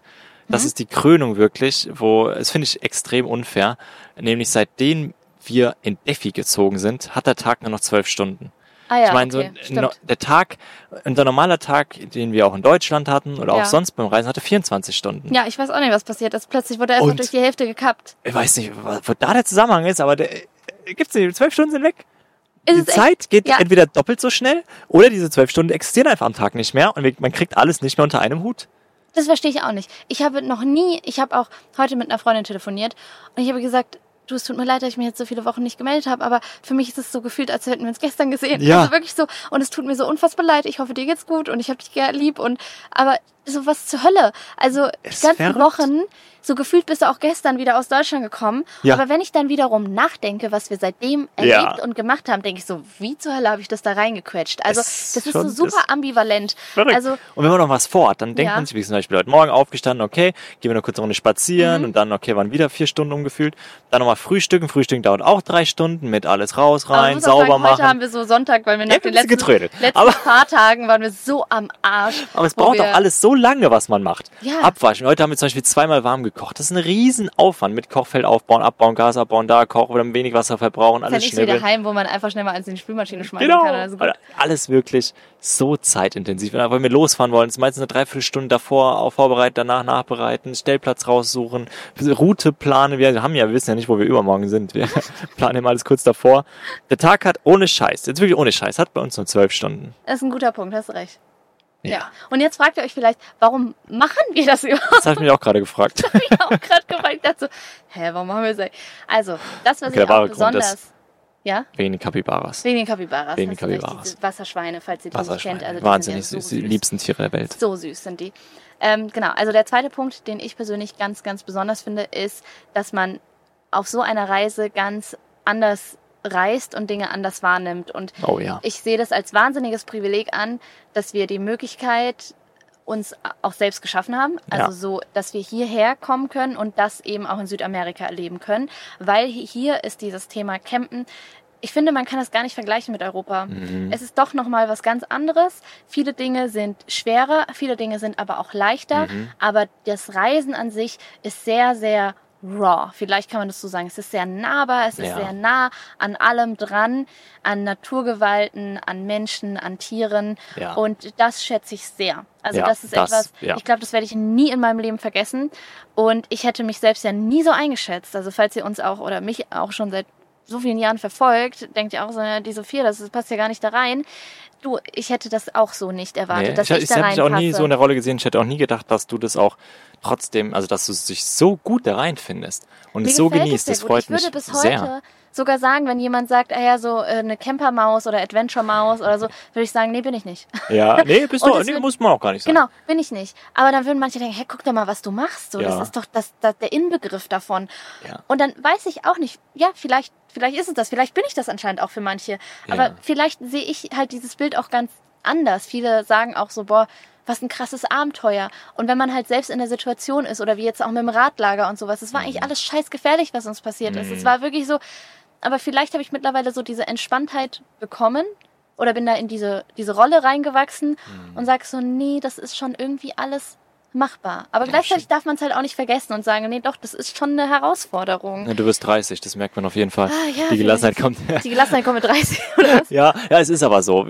[SPEAKER 2] Das ist die Krönung wirklich, das finde ich extrem unfair, nämlich seitdem wir in Defi gezogen sind, hat der Tag nur noch 12 Stunden.
[SPEAKER 1] Ah ja,
[SPEAKER 2] ich meine,
[SPEAKER 1] okay,
[SPEAKER 2] der Tag, unser normaler Tag, den wir auch in Deutschland hatten oder auch sonst beim Reisen, hatte 24 Stunden.
[SPEAKER 1] Ja, ich weiß auch nicht, was passiert ist. Plötzlich wurde er einfach durch die Hälfte gekappt.
[SPEAKER 2] Ich weiß nicht, wo da der Zusammenhang ist, aber gibt's nicht, 12 Stunden sind weg.
[SPEAKER 1] Die
[SPEAKER 2] Zeit geht entweder doppelt so schnell oder diese 12 Stunden existieren einfach am Tag nicht mehr und man kriegt alles nicht mehr unter einem Hut.
[SPEAKER 1] Das verstehe ich auch nicht. Ich habe auch heute mit einer Freundin telefoniert und ich habe gesagt, du, es tut mir leid, dass ich mich jetzt so viele Wochen nicht gemeldet habe, aber für mich ist es so gefühlt, als hätten wir uns gestern gesehen.
[SPEAKER 2] Ja.
[SPEAKER 1] Also wirklich so. Und es tut mir so unfassbar leid. Ich hoffe, dir geht's gut und ich habe dich lieb. Aber so was zur Hölle. Also die ganzen Wochen, so gefühlt bist du auch gestern wieder aus Deutschland gekommen. Ja. Aber wenn ich dann wiederum nachdenke, was wir seitdem erlebt und gemacht haben, denke ich so, wie zur Hölle habe ich das da reingequetscht? Also das ist so super ambivalent. Also,
[SPEAKER 2] und wenn man noch was vorhat, dann denkt man sich, wie zum Beispiel heute Morgen aufgestanden, okay, gehen wir noch kurz eine Runde spazieren und dann, okay, waren wieder 4 Stunden umgefühlt. Dann nochmal Frühstücken. Frühstücken dauert auch 3 Stunden mit alles raus, rein, sauber machen.
[SPEAKER 1] Heute haben wir so Sonntag, weil wir nach den letzten paar Tagen waren wir so am Arsch.
[SPEAKER 2] Aber es braucht auch alles so lange, was man macht. Ja. Abwaschen. Heute haben wir zum Beispiel 2-mal warm gekocht. Das ist ein Riesenaufwand mit Kochfeld aufbauen, abbauen, Gas abbauen, da kochen, oder wenig Wasser verbrauchen, alles schnell.
[SPEAKER 1] Das ist ja nicht so daheim, wo man einfach schnell mal alles in die Spülmaschine schmeißen kann. Also gut.
[SPEAKER 2] Alles wirklich so zeitintensiv. Wenn wir losfahren wollen, ist meistens eine 3/4 davor auch vorbereiten, danach nachbereiten, Stellplatz raussuchen, Route planen. Wir wissen ja nicht, wo wir übermorgen sind. Wir planen immer alles kurz davor. Der Tag hat ohne Scheiß, jetzt wirklich ohne Scheiß, hat bei uns nur 12 Stunden.
[SPEAKER 1] Das ist ein guter Punkt, hast du recht. Ja. Und jetzt fragt ihr euch vielleicht, warum machen wir das überhaupt?
[SPEAKER 2] Das habe ich mich auch gerade gefragt.
[SPEAKER 1] Das habe ich auch gerade gefragt. Ich dachte so, warum machen wir das? Also, das, was ich auch besonders... Ja?
[SPEAKER 2] Wegen den Capybaras.
[SPEAKER 1] Wegen den Capybaras. Diese Wasserschweine, falls ihr die nicht kennt. Also
[SPEAKER 2] wahnsinnig süß. Die liebsten Tiere der Welt.
[SPEAKER 1] So süß sind die. Genau, also der zweite Punkt, den ich persönlich ganz, ganz besonders finde, ist, dass man auf so einer Reise ganz anders reist und Dinge anders wahrnimmt. Und ich sehe das als wahnsinniges Privileg an, dass wir die Möglichkeit uns auch selbst geschaffen haben. Also so, dass wir hierher kommen können und das eben auch in Südamerika erleben können. Weil hier ist dieses Thema Campen, ich finde, man kann das gar nicht vergleichen mit Europa. Es ist doch nochmal was ganz anderes. Viele Dinge sind schwerer, viele Dinge sind aber auch leichter. Aber das Reisen an sich ist sehr, sehr raw. Vielleicht kann man das so sagen. Es ist sehr nahbar, es ist sehr nah an allem dran, an Naturgewalten, an Menschen, an Tieren. Ja. Und das schätze ich sehr. Also das ist etwas, ich glaube, das werde ich nie in meinem Leben vergessen. Und ich hätte mich selbst ja nie so eingeschätzt. Also falls ihr uns auch oder mich auch schon seit so vielen Jahren verfolgt, denkt ihr auch so, die Sophia, das passt ja gar nicht da rein. Du, ich hätte das auch so nicht erwartet, dass ich da reinpasse. Ich habe dich auch nie so in der Rolle gesehen. Ich hätte auch nie gedacht, dass du das auch trotzdem, also dass du dich so gut da reinfindest und es so genießt. Das freut mich sehr. Ich würde bis heute sogar sagen, wenn jemand sagt, so eine Campermaus oder Adventure-Maus oder so, würde ich sagen, nee, bin ich nicht.
[SPEAKER 2] Ja, nee, muss man auch gar nicht sagen.
[SPEAKER 1] Genau, bin ich nicht. Aber dann würden manche denken, hey, guck doch mal, was du machst. So, das ist doch der Inbegriff davon. Ja. Und dann weiß ich auch nicht, vielleicht ist es das, vielleicht bin ich das anscheinend auch für manche. Aber vielleicht sehe ich halt dieses Bild auch ganz anders. Viele sagen auch so, boah, was ein krasses Abenteuer. Und wenn man halt selbst in der Situation ist oder wie jetzt auch mit dem Radlager und sowas, es war eigentlich alles scheiß gefährlich, was uns passiert ist. Es war wirklich so, aber vielleicht habe ich mittlerweile so diese Entspanntheit bekommen oder bin da in diese Rolle reingewachsen und sage so, nee, das ist schon irgendwie alles machbar. Aber gleichzeitig darf man es halt auch nicht vergessen und sagen, nee, doch, das ist schon eine Herausforderung.
[SPEAKER 2] Ja, du wirst 30, das merkt man auf jeden Fall. Die Gelassenheit kommt.
[SPEAKER 1] Die Gelassenheit kommt mit 30, oder was?
[SPEAKER 2] Ja, es ist aber so.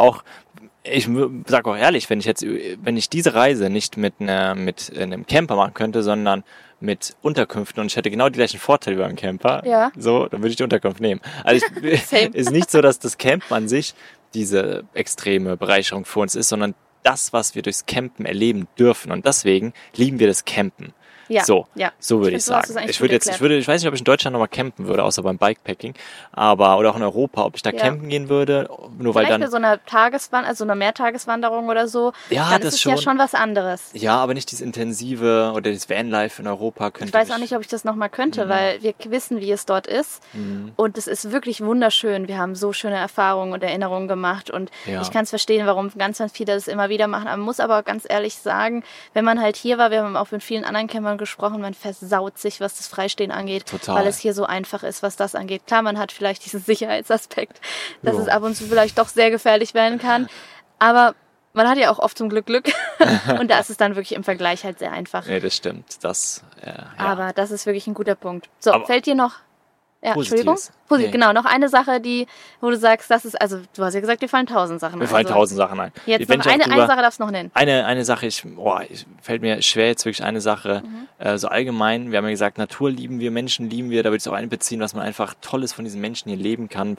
[SPEAKER 2] Ich sag auch ehrlich, wenn ich diese Reise nicht mit einem Camper machen könnte, sondern mit Unterkünften und ich hätte genau die gleichen Vorteile über einen Camper, so, dann würde ich die Unterkunft nehmen. Also ist nicht so, dass das Campen an sich diese extreme Bereicherung für uns ist, sondern das, was wir durchs Campen erleben dürfen. Und deswegen lieben wir das Campen. Ja, so würde ich sagen. Ich weiß nicht, ob ich in Deutschland nochmal campen würde, außer beim Bikepacking, oder auch in Europa, ob ich da campen gehen würde, nur weil dann...
[SPEAKER 1] Vielleicht für so eine Mehrtageswanderung oder so, dann ist es ja schon was anderes.
[SPEAKER 2] Ja, aber nicht dieses intensive oder das Vanlife in Europa könnte
[SPEAKER 1] ich. Weiß auch nicht, ob ich das nochmal könnte, weil wir wissen, wie es dort ist und es ist wirklich wunderschön. Wir haben so schöne Erfahrungen und Erinnerungen gemacht und ich kann es verstehen, warum ganz, ganz viele das immer wieder machen. Man muss aber ganz ehrlich sagen, wenn man halt hier war, wir haben auch mit vielen anderen Campern gesprochen, man versaut sich, was das Freistehen angeht, weil es hier so einfach ist, was das angeht. Klar, man hat vielleicht diesen Sicherheitsaspekt, dass es ab und zu vielleicht doch sehr gefährlich werden kann, aber man hat ja auch oft zum Glück und da ist es dann wirklich im Vergleich halt sehr einfach.
[SPEAKER 2] Nee, das stimmt.
[SPEAKER 1] Aber das ist wirklich ein guter Punkt. So,
[SPEAKER 2] aber
[SPEAKER 1] fällt dir noch... Ja, Entschuldigung. Positiv, genau. Noch eine Sache, wo du sagst, das ist, also du hast ja gesagt, dir fallen 1000 Sachen ein.
[SPEAKER 2] Mir fallen 1000 Sachen ein.
[SPEAKER 1] Jetzt noch eine Sache darfst du noch nennen.
[SPEAKER 2] Eine Sache, fällt mir schwer jetzt wirklich eine Sache, so allgemein, wir haben ja gesagt, Natur lieben wir, Menschen lieben wir, da würde ich es auch einbeziehen, was man einfach Tolles von diesen Menschen hier leben kann.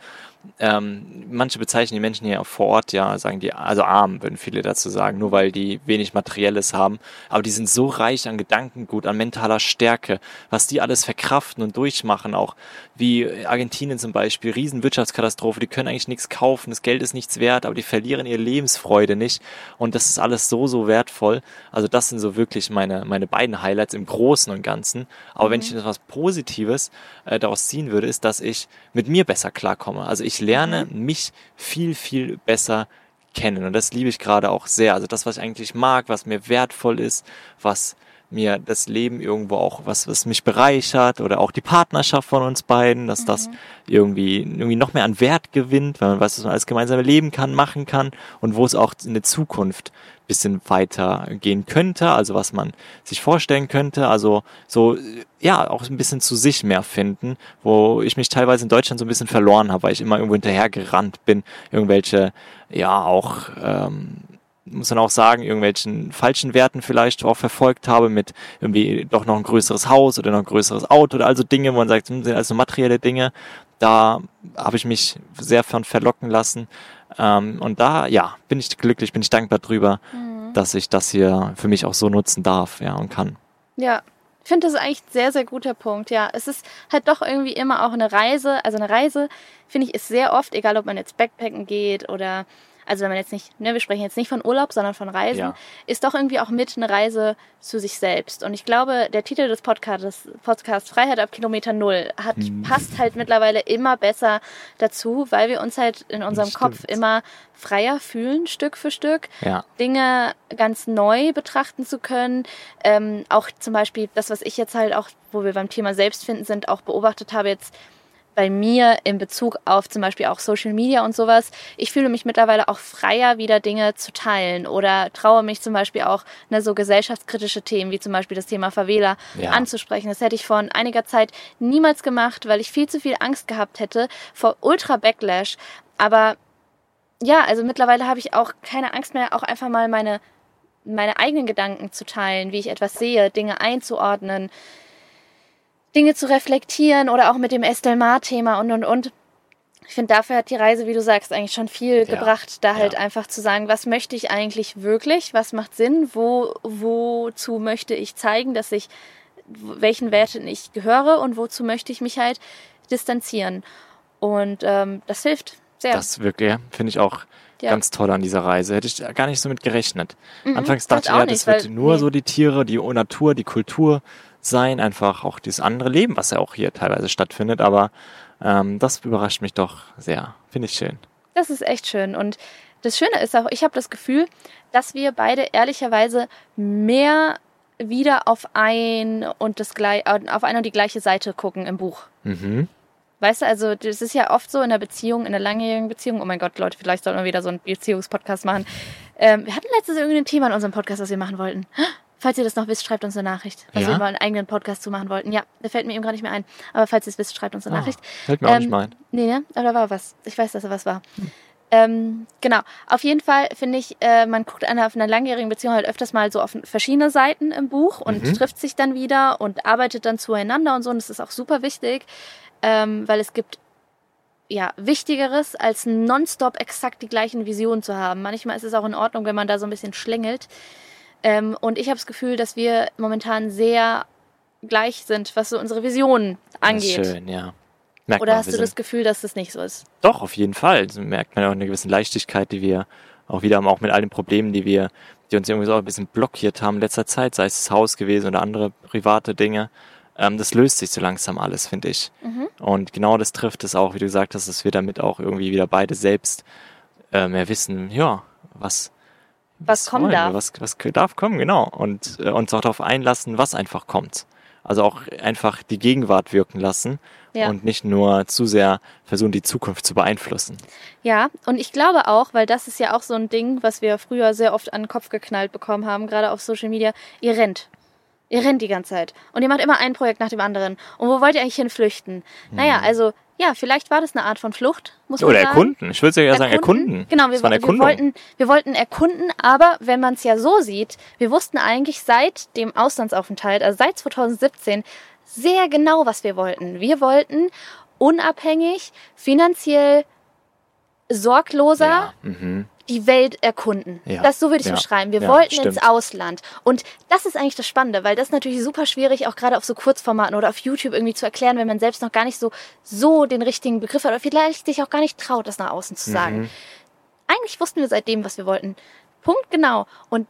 [SPEAKER 2] Manche bezeichnen die Menschen hier vor Ort, ja, sagen die, also arm, würden viele dazu sagen, nur weil die wenig Materielles haben, aber die sind so reich an Gedankengut, an mentaler Stärke, was die alles verkraften und durchmachen, auch wie Argentinien zum Beispiel, Riesenwirtschaftskatastrophe, die können eigentlich nichts kaufen, das Geld ist nichts wert, aber die verlieren ihre Lebensfreude nicht und das ist alles so wertvoll. Also das sind so wirklich meine beiden Highlights im Großen und Ganzen. Aber wenn ich etwas Positives daraus ziehen würde, ist, dass ich mit mir besser klarkomme. Also ich lerne mich viel, viel besser kennen und das liebe ich gerade auch sehr. Also das, was ich eigentlich mag, was mir wertvoll ist, was mir das Leben irgendwo auch, was mich bereichert oder auch die Partnerschaft von uns beiden, dass das irgendwie noch mehr an Wert gewinnt, weil man weiß, was man alles gemeinsam leben kann, machen kann und wo es auch in der Zukunft ein bisschen weiter gehen könnte, also was man sich vorstellen könnte, also so, ja, auch ein bisschen zu sich mehr finden, wo ich mich teilweise in Deutschland so ein bisschen verloren habe, weil ich immer irgendwo hinterhergerannt bin, irgendwelche, ja, auch, muss man auch sagen, irgendwelchen falschen Werten vielleicht auch verfolgt habe, mit irgendwie doch noch ein größeres Haus oder noch ein größeres Auto oder also Dinge, wo man sagt, sind also materielle Dinge. Da habe ich mich sehr von verlocken lassen. Und da, ja, bin ich glücklich, bin ich dankbar drüber, dass ich das hier für mich auch so nutzen darf, ja, und kann.
[SPEAKER 1] Ja, ich finde, das ist eigentlich ein sehr, sehr guter Punkt, ja. Es ist halt doch irgendwie immer auch eine Reise. Also eine Reise, finde ich, ist sehr oft, egal ob man jetzt Backpacken geht oder... Also wenn man jetzt nicht, wir sprechen jetzt nicht von Urlaub, sondern von Reisen, ist doch irgendwie auch mit eine Reise zu sich selbst. Und ich glaube, der Titel des Podcasts Freiheit ab Kilometer Null passt halt mittlerweile immer besser dazu, weil wir uns halt in unserem Kopf immer freier fühlen, Stück für Stück, Dinge ganz neu betrachten zu können. Auch zum Beispiel das, was ich jetzt halt auch, wo wir beim Thema Selbstfinden sind, auch beobachtet habe jetzt, bei mir in Bezug auf zum Beispiel auch Social Media und sowas. Ich fühle mich mittlerweile auch freier, wieder Dinge zu teilen oder traue mich zum Beispiel auch so gesellschaftskritische Themen wie zum Beispiel das Thema Favela anzusprechen. Das hätte ich vor einiger Zeit niemals gemacht, weil ich viel zu viel Angst gehabt hätte vor Ultra-Backlash. Aber ja, also mittlerweile habe ich auch keine Angst mehr, auch einfach mal meine eigenen Gedanken zu teilen, wie ich etwas sehe, Dinge einzuordnen, Dinge zu reflektieren oder auch mit dem Estelle Mar-Thema und. Ich finde, dafür hat die Reise, wie du sagst, eigentlich schon viel gebracht, da halt einfach zu sagen, was möchte ich eigentlich wirklich, was macht Sinn, wozu möchte ich zeigen, welchen Werten ich gehöre und wozu möchte ich mich halt distanzieren. Und das hilft sehr. Das
[SPEAKER 2] wirklich, finde ich auch ganz toll an dieser Reise. Hätte ich gar nicht so mit gerechnet. Anfangs dachte ich, das wird nur so die Tiere, die Natur, die Kultur sein, einfach auch dieses andere Leben, was ja auch hier teilweise stattfindet, aber das überrascht mich doch sehr. Finde ich schön.
[SPEAKER 1] Das ist echt schön und das Schöne ist auch, ich habe das Gefühl, dass wir beide ehrlicherweise mehr wieder auf ein und die gleiche Seite gucken im Buch. Weißt du, also das ist ja oft so in einer langjährigen Beziehung, oh mein Gott, Leute, vielleicht sollten wir wieder so einen Beziehungspodcast machen. Wir hatten letztens irgendein Thema in unserem Podcast, das wir machen wollten. Falls ihr das noch wisst, schreibt uns eine Nachricht. Was wir mal einen eigenen Podcast zu machen wollten. Ja, der fällt mir eben gerade nicht mehr ein. Aber falls ihr es wisst, schreibt uns eine Nachricht.
[SPEAKER 2] Fällt mir auch nicht mehr ein.
[SPEAKER 1] Nee, ne? Aber da war was. Ich weiß, dass da was war. Genau. Auf jeden Fall finde ich, man guckt auf einer langjährigen Beziehung halt öfters mal so auf verschiedene Seiten im Buch und trifft sich dann wieder und arbeitet dann zueinander und so. Und das ist auch super wichtig, weil es gibt Wichtigeres, als nonstop exakt die gleichen Visionen zu haben. Manchmal ist es auch in Ordnung, wenn man da so ein bisschen schlängelt. Und ich habe das Gefühl, dass wir momentan sehr gleich sind, was so unsere Visionen angeht.
[SPEAKER 2] Das ist schön, ja.
[SPEAKER 1] Oder hast du das Gefühl, dass das nicht so ist?
[SPEAKER 2] Doch, auf jeden Fall. Das merkt man auch eine gewisse Leichtigkeit, die wir auch wieder haben, auch mit all den Problemen, die uns irgendwie so ein bisschen blockiert haben in letzter Zeit, sei es das Haus gewesen oder andere private Dinge. Das löst sich so langsam alles, finde ich. Und genau das trifft es auch, wie du gesagt hast, dass wir damit auch irgendwie wieder beide selbst mehr wissen, was kommen darf. Was darf kommen, genau. Und uns auch darauf einlassen, was einfach kommt. Also auch einfach die Gegenwart wirken lassen und nicht nur zu sehr versuchen, die Zukunft zu beeinflussen.
[SPEAKER 1] Ja, und ich glaube auch, weil das ist ja auch so ein Ding, was wir früher sehr oft an den Kopf geknallt bekommen haben, gerade auf Social Media, ihr rennt. Ihr rennt die ganze Zeit. Und ihr macht immer ein Projekt nach dem anderen. Und wo wollt ihr eigentlich hin flüchten? Naja, also, ja, vielleicht war das eine Art von Flucht, muss man sagen.
[SPEAKER 2] Oder erkunden. Ich würde ja sagen erkunden.
[SPEAKER 1] Genau, wir wollten erkunden, aber wenn man es ja so sieht, wir wussten eigentlich seit dem Auslandsaufenthalt, also seit 2017, sehr genau, was wir wollten. Wir wollten unabhängig, finanziell sorgloser die Welt erkunden. Ja. So würde ich es beschreiben. Wir wollten ins Ausland. Und das ist eigentlich das Spannende, weil das ist natürlich super schwierig, auch gerade auf so Kurzformaten oder auf YouTube irgendwie zu erklären, wenn man selbst noch gar nicht so den richtigen Begriff hat oder vielleicht sich auch gar nicht traut, das nach außen zu sagen. Eigentlich wussten wir seitdem, was wir wollten. Punkt genau. Und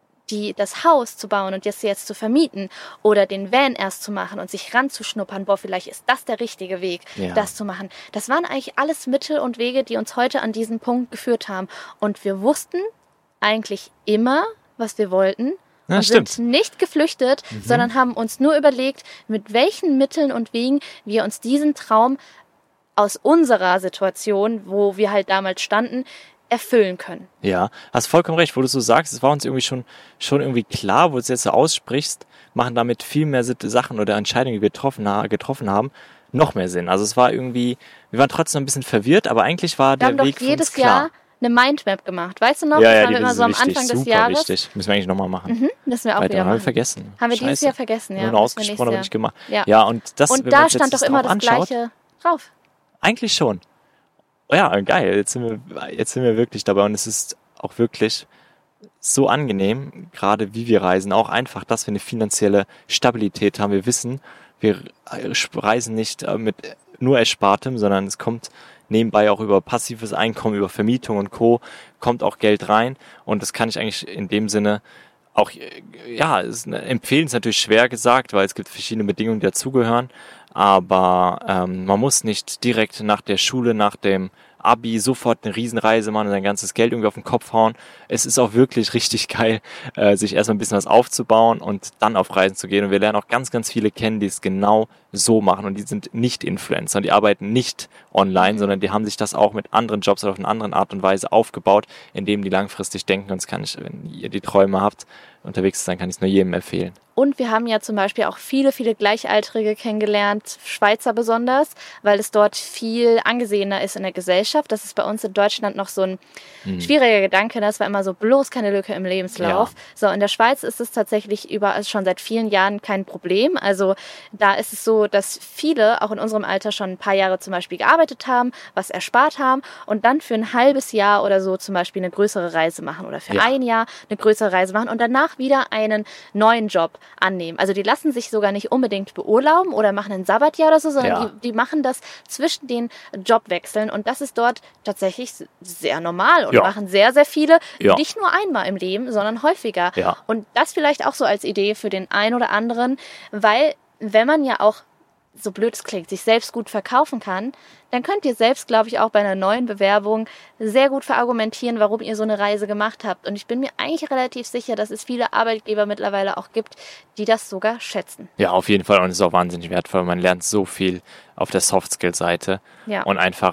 [SPEAKER 1] das Haus zu bauen und das jetzt zu vermieten oder den Van erst zu machen und sich ranzuschnuppern, vielleicht ist das der richtige Weg, das zu machen. Das waren eigentlich alles Mittel und Wege, die uns heute an diesen Punkt geführt haben. Und wir wussten eigentlich immer, was wir wollten und sind nicht geflüchtet, sondern haben uns nur überlegt, mit welchen Mitteln und Wegen wir uns diesen Traum aus unserer Situation, wo wir halt damals standen, erfüllen können.
[SPEAKER 2] Ja, hast vollkommen recht, wo du so sagst, es war uns irgendwie schon irgendwie klar, wo du es jetzt so aussprichst, machen damit viel mehr Sachen oder Entscheidungen, die wir getroffen haben, noch mehr Sinn. Also es war irgendwie, wir waren trotzdem ein bisschen verwirrt, aber eigentlich war der Weg für uns klar. Wir haben doch jedes Jahr
[SPEAKER 1] eine Mindmap gemacht, weißt du noch?
[SPEAKER 2] Ja,
[SPEAKER 1] das
[SPEAKER 2] haben wir immer so am
[SPEAKER 1] Anfang des Jahres.
[SPEAKER 2] Wichtig. Müssen wir eigentlich nochmal machen.
[SPEAKER 1] Müssen wir auch wieder machen.
[SPEAKER 2] Haben wir vergessen.
[SPEAKER 1] Haben wir dieses Jahr vergessen, ja.
[SPEAKER 2] Nur ausgesprochen, aber nicht gemacht.
[SPEAKER 1] Ja,
[SPEAKER 2] und das,
[SPEAKER 1] und da stand doch immer das Gleiche drauf.
[SPEAKER 2] Eigentlich schon. Ja, geil, jetzt sind wir wirklich dabei und es ist auch wirklich so angenehm, gerade wie wir reisen, auch einfach, dass wir eine finanzielle Stabilität haben. Wir wissen, wir reisen nicht mit nur Erspartem, sondern es kommt nebenbei auch über passives Einkommen, über Vermietung und Co. kommt auch Geld rein und das kann ich eigentlich in dem Sinne auch, empfehlen, ist natürlich schwer gesagt, weil es gibt verschiedene Bedingungen, die dazugehören, aber man muss nicht direkt nach der Schule, nach dem Abi sofort eine Riesenreise machen und sein ganzes Geld irgendwie auf den Kopf hauen. Es ist auch wirklich richtig geil, sich erstmal ein bisschen was aufzubauen und dann auf Reisen zu gehen. Und wir lernen auch ganz, ganz viele kennen, die es genau so machen. Und die sind nicht Influencer und die arbeiten nicht online, sondern die haben sich das auch mit anderen Jobs oder auf eine andere Art und Weise aufgebaut, indem die langfristig denken. Und das kann ich, wenn ihr die Träume habt, unterwegs zu sein, kann ich es nur jedem empfehlen.
[SPEAKER 1] Und wir haben ja zum Beispiel auch viele, viele Gleichaltrige kennengelernt, Schweizer besonders, weil es dort viel angesehener ist in der Gesellschaft. Das ist bei uns in Deutschland noch so ein schwieriger Gedanke. Das war immer so, bloß keine Lücke im Lebenslauf. Ja. So, in der Schweiz ist es tatsächlich überall schon seit vielen Jahren kein Problem. Also da ist es so, dass viele auch in unserem Alter schon ein paar Jahre zum Beispiel gearbeitet haben, was erspart haben und dann für ein halbes Jahr oder so zum Beispiel eine größere Reise machen oder für ein Jahr eine größere Reise machen und danach wieder einen neuen Job annehmen. Also die lassen sich sogar nicht unbedingt beurlauben oder machen ein Sabbatjahr oder so, sondern die machen das zwischen den Jobwechseln und das ist dort tatsächlich sehr normal und machen sehr, sehr viele, nicht nur einmal im Leben, sondern häufiger.
[SPEAKER 2] Ja.
[SPEAKER 1] Und das vielleicht auch so als Idee für den einen oder anderen, weil wenn man ja auch, so blöd es klingt, sich selbst gut verkaufen kann, dann könnt ihr selbst, glaube ich, auch bei einer neuen Bewerbung sehr gut verargumentieren, warum ihr so eine Reise gemacht habt. Und ich bin mir eigentlich relativ sicher, dass es viele Arbeitgeber mittlerweile auch gibt, die das sogar schätzen.
[SPEAKER 2] Ja, auf jeden Fall. Und es ist auch wahnsinnig wertvoll. Man lernt so viel auf der Soft-Skill-Seite.
[SPEAKER 1] Ja.
[SPEAKER 2] Und einfach,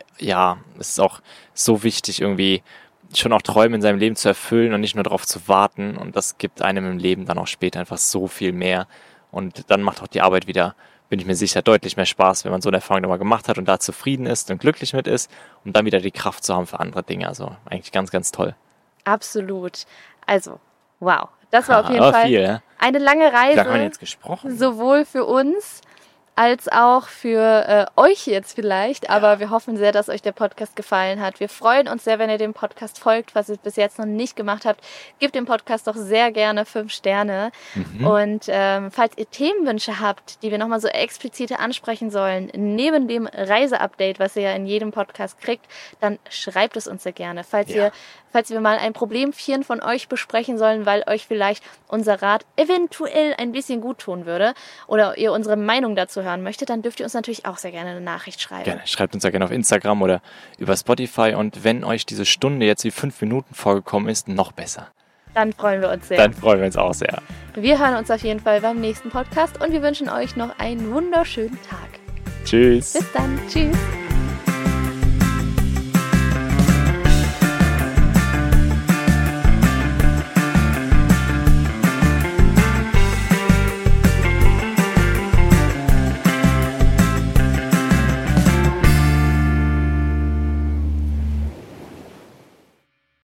[SPEAKER 2] es ist auch so wichtig, irgendwie schon auch Träume in seinem Leben zu erfüllen und nicht nur darauf zu warten. Und das gibt einem im Leben dann auch später einfach so viel mehr. Und dann macht auch die Arbeit wieder, bin ich mir sicher, deutlich mehr Spaß, wenn man so eine Erfahrung nochmal gemacht hat und da zufrieden ist und glücklich mit ist, um dann wieder die Kraft zu haben für andere Dinge. Also eigentlich ganz, ganz toll.
[SPEAKER 1] Absolut. Also, wow. Das war auf jeden Fall eine lange Reise.
[SPEAKER 2] Wie lange haben wir jetzt gesprochen?
[SPEAKER 1] Sowohl für uns als auch für euch jetzt vielleicht. Aber wir hoffen sehr, dass euch der Podcast gefallen hat. Wir freuen uns sehr, wenn ihr dem Podcast folgt, was ihr bis jetzt noch nicht gemacht habt. Gebt dem Podcast doch sehr gerne 5 Sterne. Und falls ihr Themenwünsche habt, die wir nochmal so explizit ansprechen sollen, neben dem Reiseupdate, was ihr ja in jedem Podcast kriegt, dann schreibt es uns sehr gerne. Falls wir mal ein Problemchen von euch besprechen sollen, weil euch vielleicht unser Rat eventuell ein bisschen gut tun würde oder ihr unsere Meinung dazu hören möchtet, dann dürft ihr uns natürlich auch sehr gerne eine Nachricht schreiben.
[SPEAKER 2] Gerne. Schreibt uns ja gerne auf Instagram oder über Spotify und wenn euch diese Stunde jetzt wie 5 Minuten vorgekommen ist, noch besser.
[SPEAKER 1] Dann freuen wir uns sehr.
[SPEAKER 2] Dann freuen wir uns auch sehr.
[SPEAKER 1] Wir hören uns auf jeden Fall beim nächsten Podcast und wir wünschen euch noch einen wunderschönen Tag.
[SPEAKER 2] Tschüss.
[SPEAKER 1] Bis dann. Tschüss.